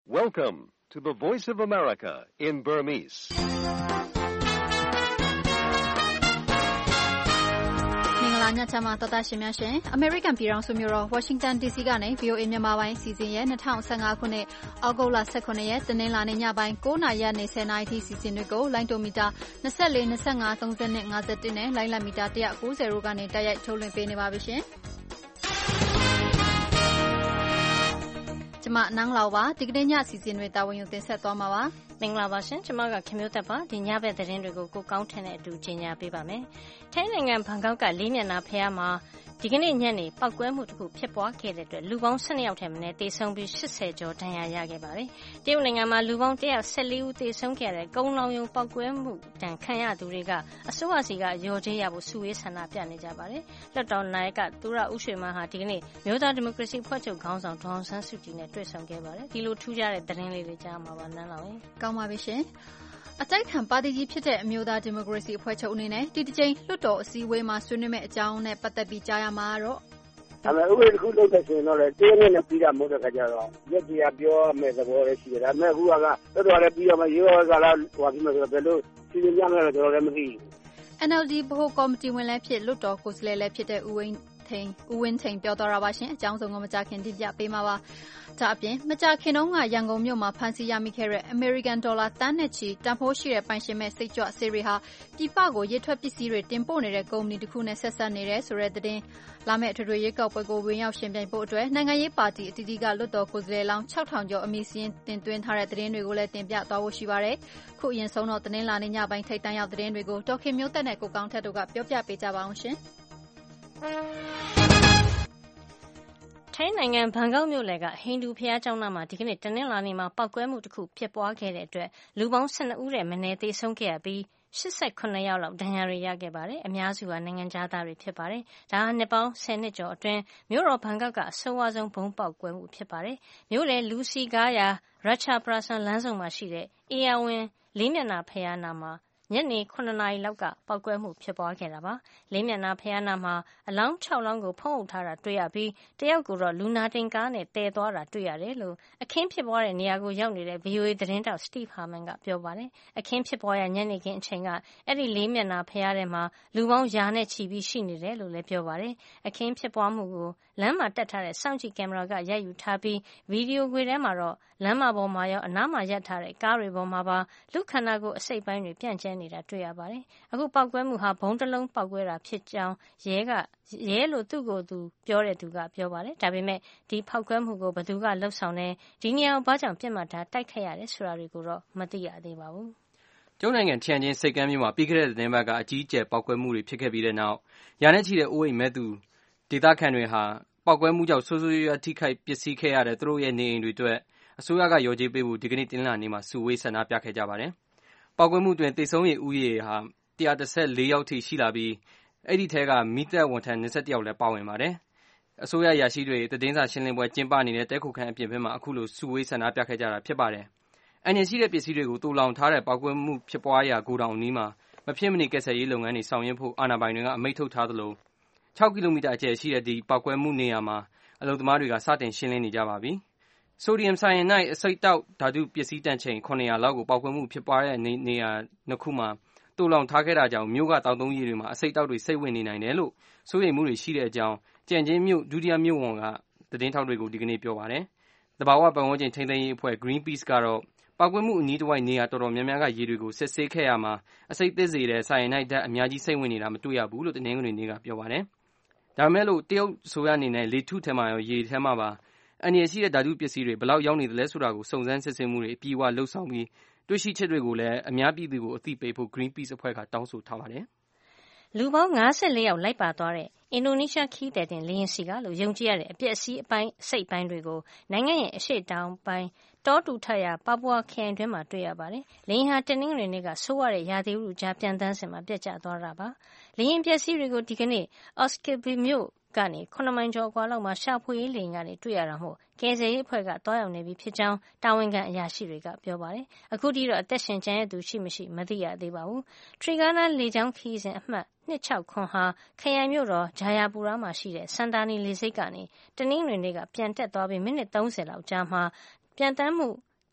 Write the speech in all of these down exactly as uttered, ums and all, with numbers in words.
Welcome to the Voice of America in Burmese. ။မင်္ဂလာညချမ်းပါတော်တာရှင်များရှင်။ American ပြည်ထောင်စုမြို့တော် Washington ဒီ စီ ကနေ ဗွီအိုအေ မြန်မာပိုင်းအစီအစဉ်ရဲ့၂၀၁၅ခုနှစ်ဩဂုတ်လ၁၇ရက်တနင်္လာနေ့ညပိုင်း၉နာရီကနေ၁၀နာရီထိစီစဉ်တွေကိုလိုင်းတိုမီတာ၂၄၊၂၅၊၃၂၊၅၁နဲ့လိုင်းလတ်မီတာ၁၉၀တို့ကနေတိုက်ရိုက်ထုတ်လွှင့်ပေးနေပါပြီရှင်။ကျမနန်းလောက်ပါဒီကနေ့ညအစီအစဉ်တွေတာဝန်ယူတင်ဆက်သွားမှာပါမင်္ဂလာပါရှင်ကျမကခင်မျိုးသက်ပါဒီညဘက်သတင်းတွေကိုကိုကောင်းထင်းတဲ့အတူကြီးညာပေးပါမယ်ထိုင်းနိုင်ငံဘန်ကောက်ကလေးမျက်နှာဖျားမှာဒီကနေ့ညနေပောက်ကွဲမှုတစ်ခုဖြစ်ပွားခဲ့တဲ့အတွက်လူပေါင်း၁၂ယောက်ထဲမှတေဆုံးပြီး၈၀ကျော်ဒဏ်ရာရခဲ့ပါတယ်တရုတ်နိုင်ငံမှာလူပေါင်း၁၁၄ဦးတေဆုံးခဲ့တဲ့ကုန်းလောင်ယုံပောက်ကွဲမှုတန်ခံရသူတွေကအစိုးရစီကရော်ကြေးရဖို့စုဝေးဆန္ဒပြနေကြပါတယ်လွှတ်တော်နိုင်ကသူရဦးရွှေမန်းဟာဒီကနေ့မြို့သားဒီမိုကရေစီဖွဲ့ချုပ်ခေါင်းဆောင်ဒေါအောင်ဆန်းစုကြည်နဲ့တွေ့ဆုံခဲ့ပါတယ်ဒီလိုထူးခြားတဲ့သတင်းလေးတွေကြားမှာပါနန်းလောင်ရင်ကောင်းပါပြီရှင်အတိုက်ခံပါတီကြီးဖြစ်တဲ့အမျိုးသားဒီမိုကရေစီအဖွဲ့ချုပ်အနေနဲ့ဒီတစ်ချိန်လွှတ်တော်အစည်းအဝေးမှာဆွေးနွေးမဲ့အကြောင်းနဲ့ပတ်သက်ပြီးကြားရမှာတော့ဒါပေမဲ့ဥပဒေတစ်ခုလုပ်တဲ့ဆိုရင်တော့လေတင်းနေနဲ့ပြီးတာမဟုတ်တဲ့ခါကျတော့ရက်ကြီးကပြောမဲ့သဘောလေးရှိတယ်ဒါပေမဲ့အခုကလွှတ်တော်လည်းပြီးတော့မှရေရောကလာဟိုပြီးမှဆိုတော့ဘယ်လိုစီစဉ်ကြမလဲတော့လည်းမသိဘူး N L D ဗဟိုကော်မတီဝင်လည်းဖြစ်လွှတ်တော်ကိုယ်စားလှယ်လည်းဖြစ်တဲ့ဦးဝင်းထိန်ဦးဝင်းထိန်ပြောသွားတာပါရှင်အကြောင်းစုံကိုမကြခင်တင်ပြပေးမှာပါဒါအပြင်မကြခင်တုန်းကရန်ကုန်မြို့မှာဖမ်းဆီးရမိခဲ့တဲ့ American ဒေါ်လာတန်းနဲ့ချီတန်ဖိုးရှိတဲ့ပိုင်ရှင်မဲ့စိတ်ကြွဆေးတွေဟာပြည်ပကိုရေထွက်ပစ္စည်းတွေတင်ပို့နေတဲ့ကုမ္ပဏီတစ်ခုနဲ့ဆက်ဆက်နေတယ်ဆိုတဲ့သတင်းလာမယ့်အထွေထွေရွေးကောက်ပွဲကိုဝင်ရောက်ရှင်ပြိုင်ဖို့အတွက်နိုင်ငံရေးပါတီအသီးသီးကလွှတ်တော်ကိုယ်စားလှယ်လောင်း၆ထောင်ကျော်အမည်စာရင်းတင်သွင်းထားတဲ့သတင်းတွေကိုလည်းတင်ပြသွားဖို့ရှိပါတယ်ခုအရင်ဆုံးတော့သတင်းလာနေညပိုင်းထိပ်တန်းရောက်သတင်းတွေကိုဒေါခင်မျိုးသက်နဲ့ကိုကောင်းထက်တို့ကပြောပြပေးကြပါအောင်ရှင်ထိုင်းနိုင်ငံဘန်ကောက်မြို့လယ်ကဟိန္ဒူဘုရားကျောင်းနားမှာဒီကနေ့တနင်္လာနေ့မှာပောက်ကွဲမှုတစ်ခုဖြစ်ပွားခဲ့တဲ့အတွက်လူပေါင်း၁၂ဦးထဲမနည်းသေဆုံးခဲ့ရပြီး၈၇ယောက်လောက်ဒဏ်ရာတွေရခဲ့ပါတယ်အများစုကနိုင်ငံခြားသားတွေဖြစ်ပါတယ်ဒါဟာနှစ်ပေါင်း၁၀နှစ်ကျော်အတွင်းမြို့တော်ဘန်ကောက်ကအဆိုးဝါးဆုံးဘုံပေါက်ကွဲမှုဖြစ်ပါတယ်မြို့လယ်လူစီကားရာရချာပရာဆန်လမ်းဆောင်မှာရှိတဲ့အေယာဝင်လေးမျက်နှာဘုရားနာမှာညနေ၇နာရီလောက်ကပောက်ကွဲမှုဖြစ်ပွားခဲ့တာပါလေးမျက်နှာဘုရားနာမှာအလောင်း၆လောင်းကိုဖုံးအုပ်ထားတာတွေ့ရပြီးတယောက်ကိုတော့လူနာတင်ကားနဲ့တည်သွားတာတွေ့ရတယ်လို့အခင်းဖြစ်ပွားတဲ့နေရာကိုရောက်နေတဲ့ V O A သတင်းတောက် Steve Harman ကပြောပါတယ်အခင်းဖြစ်ပွားရညနေခင်းအချိန်ကအဲ့ဒီလေးမျက်နှာဘုရားထဲမှာလူပေါင်းရာနဲ့ချီပြီးရှိနေတယ်လို့လည်းပြောပါတယ်အခင်းဖြစ်ပွားမှုကိုလမ်းမှာတက်ထားတဲ့စောင့်ကြည့်ကင်မရာကရိုက်ယူထားပြီးဗီဒီယိုခွေထဲမှာတော့လမ်းမပေါ်မှာရောအနားမှာရပ်ထားတဲ့ကားတွေပေါ်မှာပါလူခန္ဓာကိုယ်အစိတ်ပိုင်းတွေပြန့်ကျဲနေတာတွေ့ရပါတယ်အခုပောက်ကွဲမှုဟာဘုံတစ်လုံးပောက်ကွဲတာဖြစ်ကြောင်းရဲကရဲလို့သူ့ကိုယ်သူပြောတဲ့သူကပြောပါတယ်ဒါပေမဲ့ဒီဖောက်ကွဲမှုကိုဘယ်သူကလှုပ်ဆောင်လဲဒီနေရာကိုဘာကြောင့်ပြစ်မှတ်ထားတိုက်ခိုက်ရတယ်ဆိုတာတွေကိုတော့မသိရသေးပါဘူးကျုံနိုင်ငံထျံချင်းစိတ်ကမ်းမြို့မှာပြီးခဲ့တဲ့သတင်းပတ်ကအကြီးအကျယ်ပောက်ကွဲမှုတွေဖြစ်ခဲ့ပြီးတဲ့နောက်ရာနဲ့ချီတဲ့အိုးအိမ်မဲ့သူဒေသခံတွေဟာပောက်ကွဲမှုကြောင့်ဆိုးဆိုးရွားရွားထိခိုက်ပျက်စီးခဲ့ရတဲ့သူတို့ရဲ့နေအိမ်တွေအတွက်အစိုးရကရော်ကြေးပေးဖို့ဒီကနေ့တင်လာနေမှာစုဝေးဆန္ဒပြခဲ့ကြပါတယ်။ပောက်ကွဲမှုတွင်သေဆုံးရဦးရေဟာ၁၁၄ယောက်ထိရှိလာပြီးအဲ့ဒီထဲကမိသက်ဝန်ထမ်း၂၁ယောက်လည်းပါဝင်ပါတယ်။အစိုးရရာရှိတွေသတင်းစာရှင်းလင်းပွဲကျင်းပနေတဲ့တဲခုခန်းအပြင်ဘက်မှာအခုလိုစုဝေးဆန္ဒပြခဲ့ကြတာဖြစ်ပါတယ်။အန်ရရှိတဲ့ပစ္စည်းတွေကိုတူလောင်ထားတဲ့ပောက်ကွဲမှုဖြစ်ပွားရာဂိုဒေါင်နီးမှာမဖြစ်မနေကယ်ဆယ်ရေးလုပ်ငန်းတွေဆောင်ရွက်ဖို့အာဏာပိုင်တွေကအမိန့်ထုတ်ထားသလို၆ကီလိုမီတာအကျယ်ရှိတဲ့ဒီပောက်ကွဲမှုနေရာမှာအလုပ်သမားတွေကစတင်ရှင်းလင်းနေကြပါပြီ။ဆိုဒီယမ်ဆိုင်ယမ်နိုင်အစိတ်တောက်ဓာတုပစ္စည်းတန်ချိန်၇၀၀လောက်ကိုပောက်ကွဲမှုဖြစ်ပွားတဲ့နေရာနှစ်ခုမှာတူလောင်ထားခဲ့တာကြောင့်မြို့ကတောင်သုံးရည်တွေမှာအစိတ်တောက်တွေစိတ်ဝင်နေနိုင်တယ်လို့စိုးရိမ်မှုတွေရှိတဲ့အကြောင်းကြံချင်းမြို့ဒုတိယမြို့ဝန်ကသတင်းထောက်တွေကိုဒီကနေ့ပြောပါတယ်။တဘာဝပတ်ဝန်းကျင်ထိန်းသိမ်းရေးအဖွဲ့ Greenpeace ကတော့ပောက်ကွဲမှုအနီးတစ်ဝိုက်နေရာတော်တော်များများကရေတွေကိုစစ်ဆေးခဲ့ရမှာအစိတ်သစ်စေတဲ့ဆိုင်ယမ်နိုင်ဓာတ်အများကြီးစိတ်ဝင်နေတာမတွေ့ရဘူးလို့တင်းငွေတွေနေကပြောပါတယ်။ဒါမဲ့လို့တရုတ်ဆိုရအနေနဲ့လေထုထဲမှာရောရေထဲမှာပါအန်ရရှိတဲ့ဓာတုပစ္စည်းတွေဘယ်လောက်ရောက်နေတယ်လဲဆိုတာကိုစုံစမ်းစစ်ဆေးမှုတွေအပြည့်အဝလှုပ်ဆောင်ပြီးတွေ့ရှိချက်တွေကိုလည်းအများပြည်သူကိုအသိပေးဖို့ Greenpeace အဖွဲ့ကတောင်းဆိုထားပါတယ်။လူပေါင်း၅၄ယောက်လိုက်ပါသွားတဲ့အင်ဒိုနီးရှားခီးသည်တင်လေယာဉ်စီကလို့ယုံကြည်ရတဲ့အပျက်အစီးအပိုင်းစိတ်ပိုင်းတွေကိုနိုင်ငံရဲ့အရှေ့တောင်ပိုင်းတောတူထရပါပွားခရိုင်တွင်းမှာတွေ့ရပါတယ်။လေယာဉ်ဟာတနင်္ဂနွေနေ့ကဆိုးရတဲ့ရာသီဥတုကြားပြန်တန်းစင်မှာပြတ်ကျသွားတာပါ။လေယာဉ်ပျက်စီးတွေကိုဒီကနေ့အော့စကီဘီမြို့ကနေခုနှစ်မိုင်ကျော်အကွာလောက်မှာရှာဖွေရေးလေယာဉ်ကနေတွေ့ရတာမို့ကယ်ဆယ်ရေးအဖွဲ့ကတွားရောက်နေပြီဖြစ်ကြောင်းတာဝန်ခံအရာရှိတွေကပြောပါတယ်။အခုထိတော့အသက်ရှင်ကျန်ရသူရှိမရှိမသိရသေးပါဘူး။ထရီဂါနာလေကြောင်းခီးစဉ်အမှတ်၂၆၇ဟာခရိုင်မြို့တော်ဂျာယာပူရာမှာရှိတဲ့စန်တာနီလေဆိပ်ကနေတနင်္ဂနွေနေ့ကပြန်တက်သွားပြီးမိနစ်၃၀လောက်ကြာမှပြန်တမ်းမှု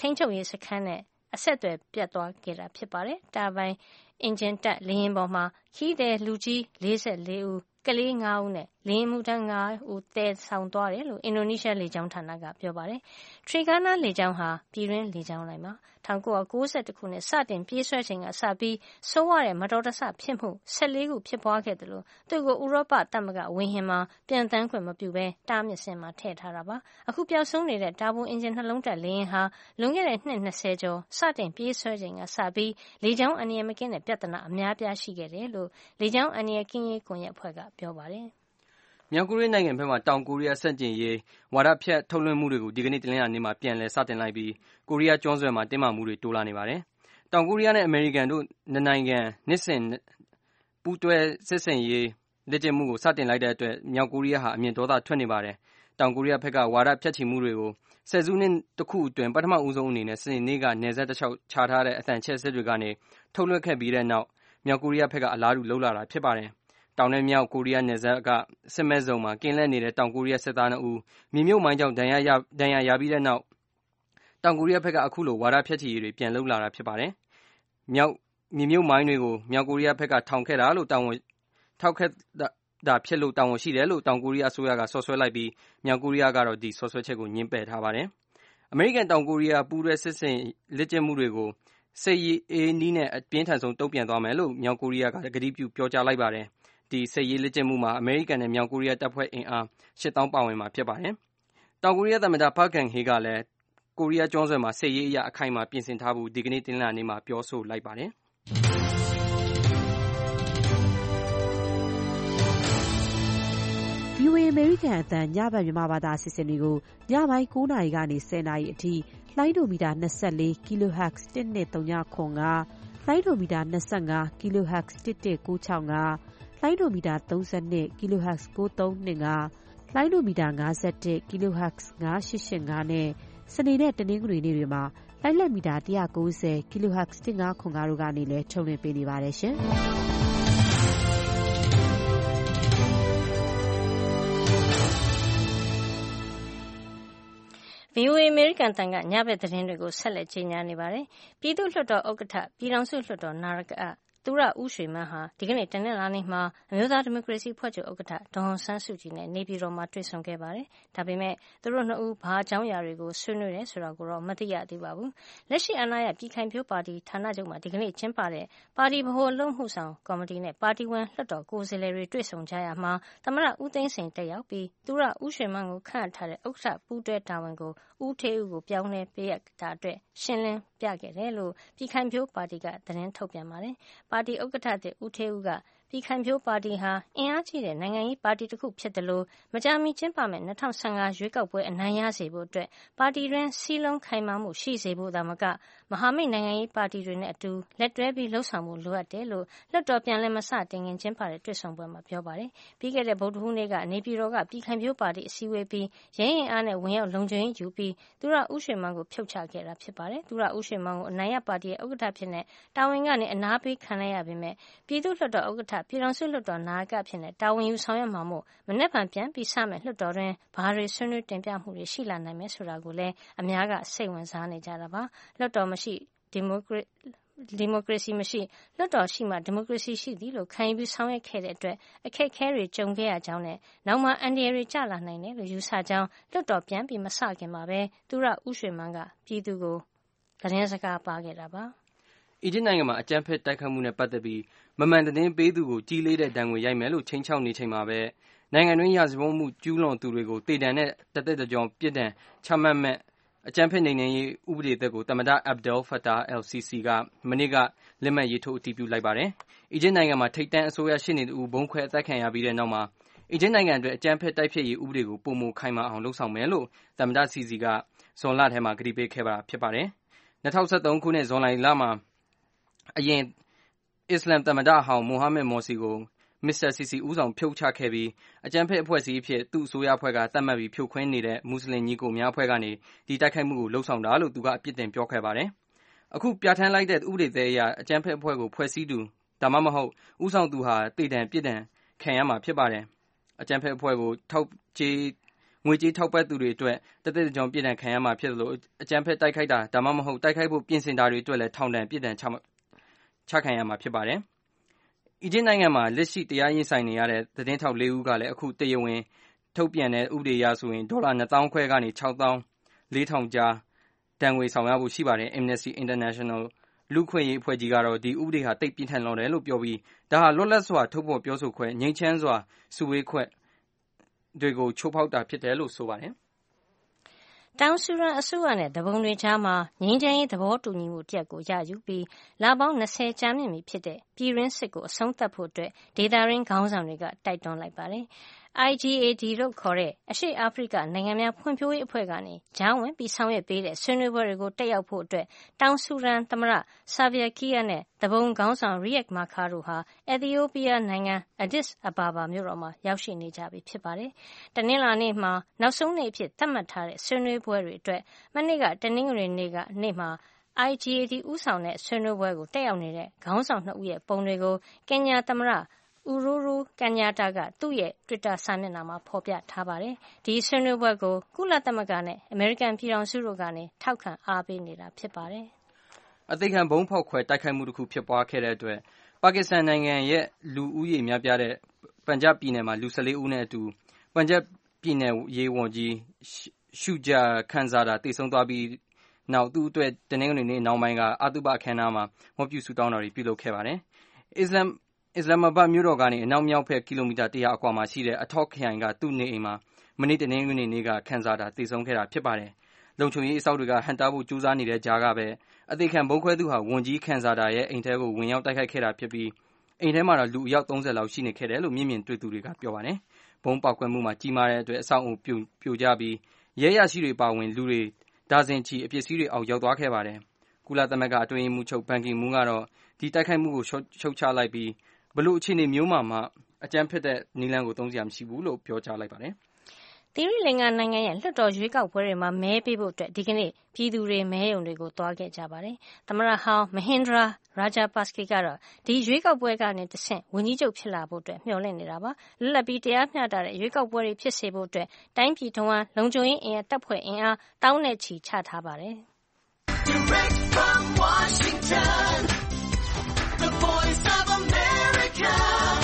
ထိန်းချုပ်ရေးစခန်းနဲ့အဆက်အသွယ်ပြတ်သွားခဲ့တာဖြစ်ပါတယ်။တာဘိုင်အင်ဂျင်တပ်လေယာဉ်ပေါ်မှာခီးသည်လူကြီးလေးဆယ့်လေးဦးကလေးငါးဦးနဲ့လေယာဉ်မှူးတန်းငါးဦးတည်ဆောင်သွားတယ်လို့အင်ဒိုနီးရှားလေကြောင်းဌာနကပြောပါတယ်။ Trigana လေကြောင်းဟာပြည်တွင်းလေကြောင်းလိုင်းပါ။၁၉၉၁ ခုနှစ်စတင်ပြေးဆွဲချိန်ကစပြီးဆိုးဝါးတဲ့မတော်တဆဖြစ်မှု၁၄ခုဖြစ်ပွားခဲ့တယ်လို့သူ့ကိုဥရောပသမဂ္ဂဝေဟင်မှာပြန်တန်းခွင့်မပြုဘဲတားမြစ်စင်မှာထည့်ထားတာပါ။အခုပျောက်ဆုံးနေတဲ့တာဘိုအင်ဂျင်နှလုံးတပ်လေယာဉ်ဟာလွန်ခဲ့တဲ့နှစ်၂၀ကျော်စတင်ပြေးဆွဲချိန်ကစပြီးလေကြောင်းအန္တရာယ်မကင်းတဲ့ပြဿနာအများပြားရှိခဲ့တယ်လို့လေကြောင်းအန္တရာယ်ကင်းရေးကွန်ရက်အဖွဲ့ကပြောပါတယ်။မြောက်ကိုရီးယားနိုင်ငံဘက်မှတောင်ကိုရီးယားဆန့်ကျင်ရေးဝါဒဖြန့်ထုတ်လွှင့်မှုတွေကိုဒီကနေ့တနင်္လာနေ့မှာပြန်လည်စတင်လိုက်ပြီးကိုရီးယားကျွန်းဆွယ်မှာတင်းမာမှုတွေတိုးလာနေပါတယ်။တောင်ကိုရီးယားနဲ့အမေရိကန်တို့နှစ်နိုင်ငံနှစ်စဉ်ပူးတွဲစစ်ဆင်ရေးလက်ကျင့်မှုကိုစတင်လိုက်တဲ့အတွက်မြောက်ကိုရီးယားဟာအမြင့်ဒေါသထွက်နေပါတယ်။တောင်ကိုရီးယားဘက်ကဝါဒဖြန့်ချီမှုတွေကိုဆယ်စုနှစ်တစ်ခုအတွင်းပထမဦးဆုံးအနေနဲ့စနေနေ့ကနယ်စပ်တစ်လျှောက်ချထားတဲ့အသံချဲ့စစ်တွေကနေထုတ်လွှင့်ခဲ့ပြီးတဲ့နောက်မြောက်ကိုရီးယားဘက်ကအလားတူလှုပ်လာတာဖြစ်ပါတယ်။တောင်နဲ့မြောက်ကိုရီးယားနယ်စပ်ကစစ်မဲ့ဇုံမှာကင်းလှည့်နေတဲ့တောင်ကိုရီးယားစစ်သားနှစ်ဦးမြေမြုပ်မိုင်းကြောင့်ဒဏ်ရာရဒဏ်ရာရပြီးတဲ့နောက်တောင်ကိုရီးယားဘက်ကအခုလိုဝါဒဖြန့်ချီရေးတွေပြန်လှုပ်လာတာဖြစ်ပါတယ်။မြောက်မြေမြုပ်မိုင်းတွေကိုမြောက်ကိုရီးယားဘက်ကထောင်ခဲ့တာလို့တောင်ဝန်ထောက်ခဲ့တာဖြစ်လို့တောင်ဝန်ရှိတယ်လို့တောင်ကိုရီးယားအစိုးရကဆော်ဆွဲလိုက်ပြီးမြောက်ကိုရီးယားကတော့ဒီဆော်ဆွဲချက်ကိုညှင်းပယ်ထားပါတယ်။အမေရိကန်တောင်ကိုရီးယားပူးတွဲစစ်ဆင်လက်ကျင့်မှုတွေကိုစစ်ရေးအေးနီးနဲ့အပြင်းထန်ဆုံးတုံ့ပြန်သွားမယ်လို့မြောက်ကိုရီးယားကကတိပြုပြောကြားလိုက်ပါတယ်။ဒီစစ်ရေးလက်ကျင့်မှုမှာအမေရိကန်နဲ့မြောက်ကိုရီးယားတပ်ဖွဲ့အင်အားရှစ်သောင်းပါဝင်မှာဖြစ်ပါတယ်။တောင်ကိုရီးယားသမ္မတပါကန်ဟေကလည်းကိုရီးယားကျွန်းဆွယ်မှာစစ်ရေးအရာအခိုင်အမာပြင်ဆင်ထားဖို့ဒီကနေ့တင်လာနေမှာပြောဆိုလိုက်ပါတယ်။ဗီအိုအေ အမေရိကန်အသံညဘက်မြန်မာဘာသာအစီအစဉ်တွေကိုညပိုင်း၉နာရီကနေ၁၀နာရီအထိလိုင်းဒိုမီတာ၂၄ kHz တစ်၂၃၇၅လိုင်းဒိုမီတာ၂၅ kHz တစ်၁၉၆၅လိုင်းဒိုမီတာ၃၂ kHz ၉၃၂၅လိုင်းဒိုမီတာ၅၁ kHz ၅၈၈၅နဲ့စနေနဲ့တနင်္ဂနွေနေ့တွေမှာလိုင်းလက်မီတာ၁၉၀ kHz တစ်၅၇၅တို့ကနေလည်းထုတ်လွှင့်ပေးနေပါတယ်ရှင်။ဗီအိုအေ အမေရိကန်အသံကညဘက်သတင်းတွေကိုဆက်လက်ကြေညာနေပါတယ်။ပြည်သူ့လွှတ်တော်ဥက္ကဋ္ဌပြည်ထောင်စုလွှတ်တော်နာယကသူရဦးရွှေမန်းဟာဒီကနေ့တနင်္လာနေ့မှာအမျိုးသားဒီမိုကရေစီအဖွဲ့ချုပ်ဥက္ကဋ္ဌဒေါ်အောင်ဆန်းစုကြည်နဲ့နေပြည်တော်မှာတွေ့ဆုံခဲ့ပါတယ်။ဒါပေမဲ့သူတို့နှစ်ဦးဘာအကြောင်းအရာတွေကိုဆွေးနွေးတယ်ဆိုတာကိုတော့မသိရသေးပါဘူး။လက်ရှိအာဏာရပြည်ခိုင်ဖြိုးပါတီဌာနချုပ်မှာဒီကနေ့ကျင်းပတဲ့ပါတီဗဟိုအလုပ်မှုဆောင်ကော်မတီနဲ့ပါတီဝင်လွှတ်တော်ကိုယ်စားလှယ်တွေတွေ့ဆုံကြရမှာသမ္မတဦးသိန်းစိန်တက်ရောက်ပြီးသူရဦးရွှေမန်းကိုခန့်အပ်ထားတဲ့ဥက္ကဋ္ဌပူးတွဲတာဝန်ကိုဦးထေးဦးကိုပြောင်းလဲပေးရတာအတွက်ရှင်းလင်းပြခဲ့တယ်လို့ပြည်ခိုင်ဖြိုးပါတီကသတင်းထုတ်ပြန်ပါတယ်။ပါတီဥက္ကဋ္ဌသစ်ဦးထေးဦးကပြည်ခိုင်ဖြိုးပါတီဟာအင်အားကြီးတဲ့နိုင်ငံရေးပါတီတစ်ခုဖြစ်တယ်လို့မကြာမီကျင်းပမယ့်၂၀၁၅ရွေးကောက်ပွဲအနိုင်ရစေဖို့အတွက်ပါတီတွင်စည်းလုံးခိုင်မာမှုရှိစေဖို့သာမကမဟာမိတ်နိုင်ငံရေးပါတီတွေနဲ့အတူလက်တွဲပြီးလှုပ်ဆောင်မှုလိုအပ်တယ်လို့လွှတ်တော်ပြန်လည်မစတင်ခင်ကျင်းပတဲ့တွေ့ဆုံပွဲမှာပြောပါတယ်။ပြီးခဲ့တဲ့ဗုဒ္ဓဟူးနေ့ကနေပြည်တော်ကပြည်ခိုင်ဖြိုးပါတီအစည်းအဝေးပြီးရဲရင်အားနဲ့ဝင်ရောက်လုံခြုံရေးယူပြီးသူရဦးရွှေမန်းကိုဖြုတ်ချခဲ့တာဖြစ်ပါတယ်။သူရဦးရွှေမန်းကိုအနိုင်ရပါတီရဲ့ဥက္ကဋ္ဌဖြစ်တဲ့တာဝန်ကနေအနားပေးခံလိုက်ရပေမဲ့ပြည်သူ့လွှတ်တော်ဥက္ကဋ္ဌပြည်ထောင်စုလွှတ်တော်နာယကဖြစ်တဲ့တာဝန်ယူဆောင်ရွက်မှာမို့မနေ့ကပြန်ပြီးစမဲ့လွှတ်တော်တွင်ဘာတွေဆွေးနွေးတင်ပြမှုတွေရှိလာနိုင်မယ်ဆိုတာကိုလည်းအများကစိတ်ဝင်စားနေကြတာပါ။လွှတ်တော်မရှိဒီမိုကရက်ဒီမိုကရေစီမရှိလွှတ်တော်ရှိမှဒီမိုကရေစီရှိသည်လို့ခံယူပြီးဆောင်ရွက်ခဲ့တဲ့အတွက်အခက်အခဲတွေကြုံခဲ့ရကြောင်းနဲ့နောက်မှအန်ဒီရီကျလာနိုင်တယ်လို့ယူဆကြောင်းလွှတ်တော်ပြန်ပြီးမစခင်မှာပဲသူရဦးရွှေမန်းကပြည်သူကိုသတင်းစကားပါခဲ့တာပါ။အီဂျစ်နိုင်ငံမှာအကြမ်းဖက်တိုက်ခတ်မှုနဲ့ပတ်သက်ပြီးမမှန်သတင်းပေးသူကိုကြီးလေးတဲ့ဒဏ်ငွေရိုက်မယ်လို့ချိန်ချောက်နေချိန်မှာပဲနိုင်ငံတွင်းရာဇဝတ်မှုကျူးလွန်သူတွေကိုတေတံနဲ့တသက်တကြောင်ပြစ်ဒဏ်ချမှတ်မဲ့အကြမ်းဖက်နှိမ်နင်းရေးဥပဒေသက်ကိုသမ္မတ Abdel Fattah el-Sisi ကမနေ့ကလက်မှတ်ရေးထိုးအတည်ပြုလိုက်ပါတယ်။အီဂျစ်နိုင်ငံမှာထိပ်တန်းအစိုးရရှေ့နေတူဘုံခွဲအသက်ခံရပြီးတဲ့နောက်မှာအီဂျစ်နိုင်ငံအတွက်အကြမ်းဖက်တိုက်ဖျက်ရေးဥပဒေကိုပုံမခိုင်မာအောင်လှုံ့ဆော်မယ်လို့သမ္မတ Sisi ကဇွန်လထဲမှာကတိပေးခဲ့တာဖြစ်ပါတယ်။၂၀၁၃ခုနှစ်ဇွန်လမှာအရင်အစ္စလမ်သမ္မတဟောင်းမိုဟာမက်မော်စီကိုမစ္စတာစီစီဦးဆောင်ဖြုတ်ချခဲ့ပြီးအကြမ်းဖက်အဖွဲ့အစည်းအဖြစ်သူ့အစိုးရအဖွဲ့ကသတ်မှတ်ပြီးဖြိုခွင်းနေတဲ့မွတ်စလင်ညီကိုများအဖွဲ့ကနေဒီတိုက်ခိုက်မှုကိုလှုံ့ဆော်တာလို့သူကအပြစ်တင်ပြောခဲ့ပါတယ်။အခုပြဋ္ဌာန်းလိုက်တဲ့ဥပဒေသစ်အရအကြမ်းဖက်အဖွဲ့ကိုဖွဲ့စည်းသူဒါမှမဟုတ်ဦးဆောင်သူဟာတေတံပြစ်ဒဏ်ခံရမှာဖြစ်ပါတယ်။အကြမ်းဖက်အဖွဲ့ကိုထောက်ကြေးငွေကြေးထောက်ပံ့သူတွေအတွက်တသက်ကြောင်ပြစ်ဒဏ်ခံရမှာဖြစ်သလိုအကြမ်းဖက်တိုက်ခိုက်တာဒါမှမဟုတ်တိုက်ခိုက်ဖို့ပြင်ဆင်တာတွေအတွက်လည်းထောင်ဒဏ်ပြစ်ဒဏ်ချချခံရမှာဖြစ်ပါတယ်။အီဂျစ်နိုင်ငံမှာလက်ရှိတရားရင်ဆိုင်နေရတဲ့သတင်းထောက်လေးဦးကလည်းအခုတရားဝင်ထုတ်ပြန်တဲ့ဥပဒေအရဆိုရင်ဒေါ်လာနှစ်သောင်းခွဲကနေခြောက်သောင်းလေးထောင်ကြားတန်ငွေဆောင်ရဖို့ရှိပါတယ်။ Amnesty International လူ့ခွင့်ရေးအဖွဲ့ကြီးကတော့ဒီဥပဒေဟာတိတ်ပြင်းထန်လွန်တယ်လို့ပြောပြီးဒါဟာလွတ်လပ်စွာထုတ်ဖော်ပြောဆိုခွင့်ငြိမ်းချမ်းစွာစုဝေးခွင့်တွေကိုချိုးဖောက်တာဖြစ်တယ်လို့ဆိုပါတယ်။တောင်ဆူဒန်အစိုးရနဲ့တပုံတွေကြားမှာငြိမ်းချမ်းရေးသဘောတူညီမှုတရက်ကိုရယူပြီးလပေါင်း၂၀ကြာမြင့်ပြီဖြစ်တဲ့ပြည်တွင်းစစ်ကိုအဆုံးသတ်ဖို့အတွက်ဒေသရင်းခေါင်းဆောင်တွေကတိုက်တွန်းလိုက်ပါတယ်။ I G A D လို့ခေါ်တဲ့အရှေ့အာဖရိကနိုင်ငံများဖွံ့ဖြိုးရေးအဖွဲ့ကနေကြားဝင်ပြီးဆောင်ရွက်ပေးတဲ့ဆွေးနွေးပွဲတွေကိုတက်ရောက်ဖို့အတွက်တောင်ဆူဒန်သမ္မတဆာဗီယာကီယာနဲ့တပုံခေါင်းဆောင်ရီယက်မာခါတို့ဟာအက်သီယိုးပီးယားနိုင်ငံအဒစ်အဘာဘာမြို့တော်မှာရောက်ရှိနေကြပြီဖြစ်ပါတယ်။တနင်္လာနေ့မှာနောက်ဆုံးနေ့အဖြစ်သတ်မှတ်ထားတဲ့ဆွေးနွေးပွဲတွေအတွက်မနေ့ကတနင်္ဂနွေနေ့ကနေ့မှာ I G A D ဦးဆောင်တဲ့ဆွေးနွေးပွဲကိုတက်ရောက်နေတဲ့ခေါင်းဆောင်နှစ်ဦးရဲ့ပုံတွေကိုကင်ညာသမ္မတUhuru Kenyatta ကသူ့ရဲ့ Twitter စာမျက်နှာမှာဖော်ပြထားပါတယ်။ဒီဆွေးနွေးပွဲကိုကုလသမဂ္ဂနဲ့အမေရိကန်ပြည်ထောင်စုတို့ကနေထောက်ခံအားပေးနေတာဖြစ်ပါတယ်။အသိခံဘုံဖောက်ခွဲတိုက်ခိုက်မှုတစ်ခုဖြစ်ပွားခဲ့တဲ့အတွက်ပါကစ္စတန်နိုင်ငံရဲ့လူဦးရေများပြားတဲ့ပန်ဂျပ်ပြည်နယ်မှာလူ၁၄ဦးနဲ့အတူပန်ဂျပ်ပြည်နယ်ရေးဝန်ကြီးရှူဂျာခန်ဇာဒါတည်ဆုံသွားပြီးနောက်သူ့အတွက်တနင်္ဂနွေနေ့နောက်ပိုင်းကအတုပအခမ်းအနားမှာဝတ်ပြုဆုတောင်းတော်တွေပြုလုပ်ခဲ့ပါတယ်။အစ္စလမ်အစ္စလာမ္မာဘတ်မြို့တော်ကနေအနောက်မြောက်ဘက်ကီလိုမီတာတရာအကွာမှာရှိတဲ့အထောက်ခရိုင်ကသူ့နေအိမ်မှာမနေ့တနင်္ဂနွေနေ့ကခန်းစားတာတည်ဆုံခဲ့တာဖြစ်ပါတယ်။လုံခြုံရေးအစောင့်တွေကဟန်တာဖို့ကြိုးစားနေတဲ့ကြားကပဲအသေးခံဘုံခွဲသူဟာဝန်ကြီးခန်းစားတာရဲ့အိမ်ထဲကိုဝင်ရောက်တိုက်ခိုက်ခဲ့တာဖြစ်ပြီးအိမ်ထဲမှာတော့လူအယောက်သုံးဆယ်လောက်ရှိနေခဲ့တယ်လို့မျက်မြင်တွေ့သူတွေကပြောပါတယ်။ဘုံပေါက်ကွဲမှုမှာကြီးမားတဲ့အတွက်အဆောက်အဦပြိုပြိုကျပြီးရဲရရှိတွေပါဝင်လူတွေဒါဇင်ချီအပစ္စည်းတွေအောက်ရောက်သွားခဲ့ပါတယ်။ကုလသမဂ္ဂအတွင်းရေးမှူးချုပ်ဘန်ကီမွန်းကတော့ဒီတိုက်ခိုက်မှုကိုရှုတ်ချလိုက်ပြီးဘလို့အခြေအနေမျိုးမှာမှအကြမ်းဖက်တဲ့နည်းလမ်းကိုသုံးစရာမရှိဘူးလို့ပြောကြားလိုက်ပါတယ်။သီရိလင်္ကာနိုင်ငံရဲ့လွှတ်တော်ရွေးကောက်ပွဲတွေမှာမဲပေးဖို့အတွက်ဒီကနေ့ပြည်သူတွေမဲရုံတွေကိုသွားခဲ့ကြပါတယ်။သမ္မတဟောင်းမဟင်ဒရာရာဂျာပတ်စကီကတော့ဒီရွေးကောက်ပွဲကနေတဆင့်ဝန်ကြီးချုပ်ဖြစ်လာဖို့အတွက်မျှော်လင့်နေတာပါ။လွတ်လပ်ပြီးတရားမျှတတဲ့ရွေးကောက်ပွဲတွေဖြစ်စေဖို့အတွက်တိုင်းပြည်တွင်းလုံခြုံရေးအင်အားတပ်ဖွဲ့အင်အားတောင်းနဲ့ချီချထားပါတယ်။ Direct from Washington, the voice of America,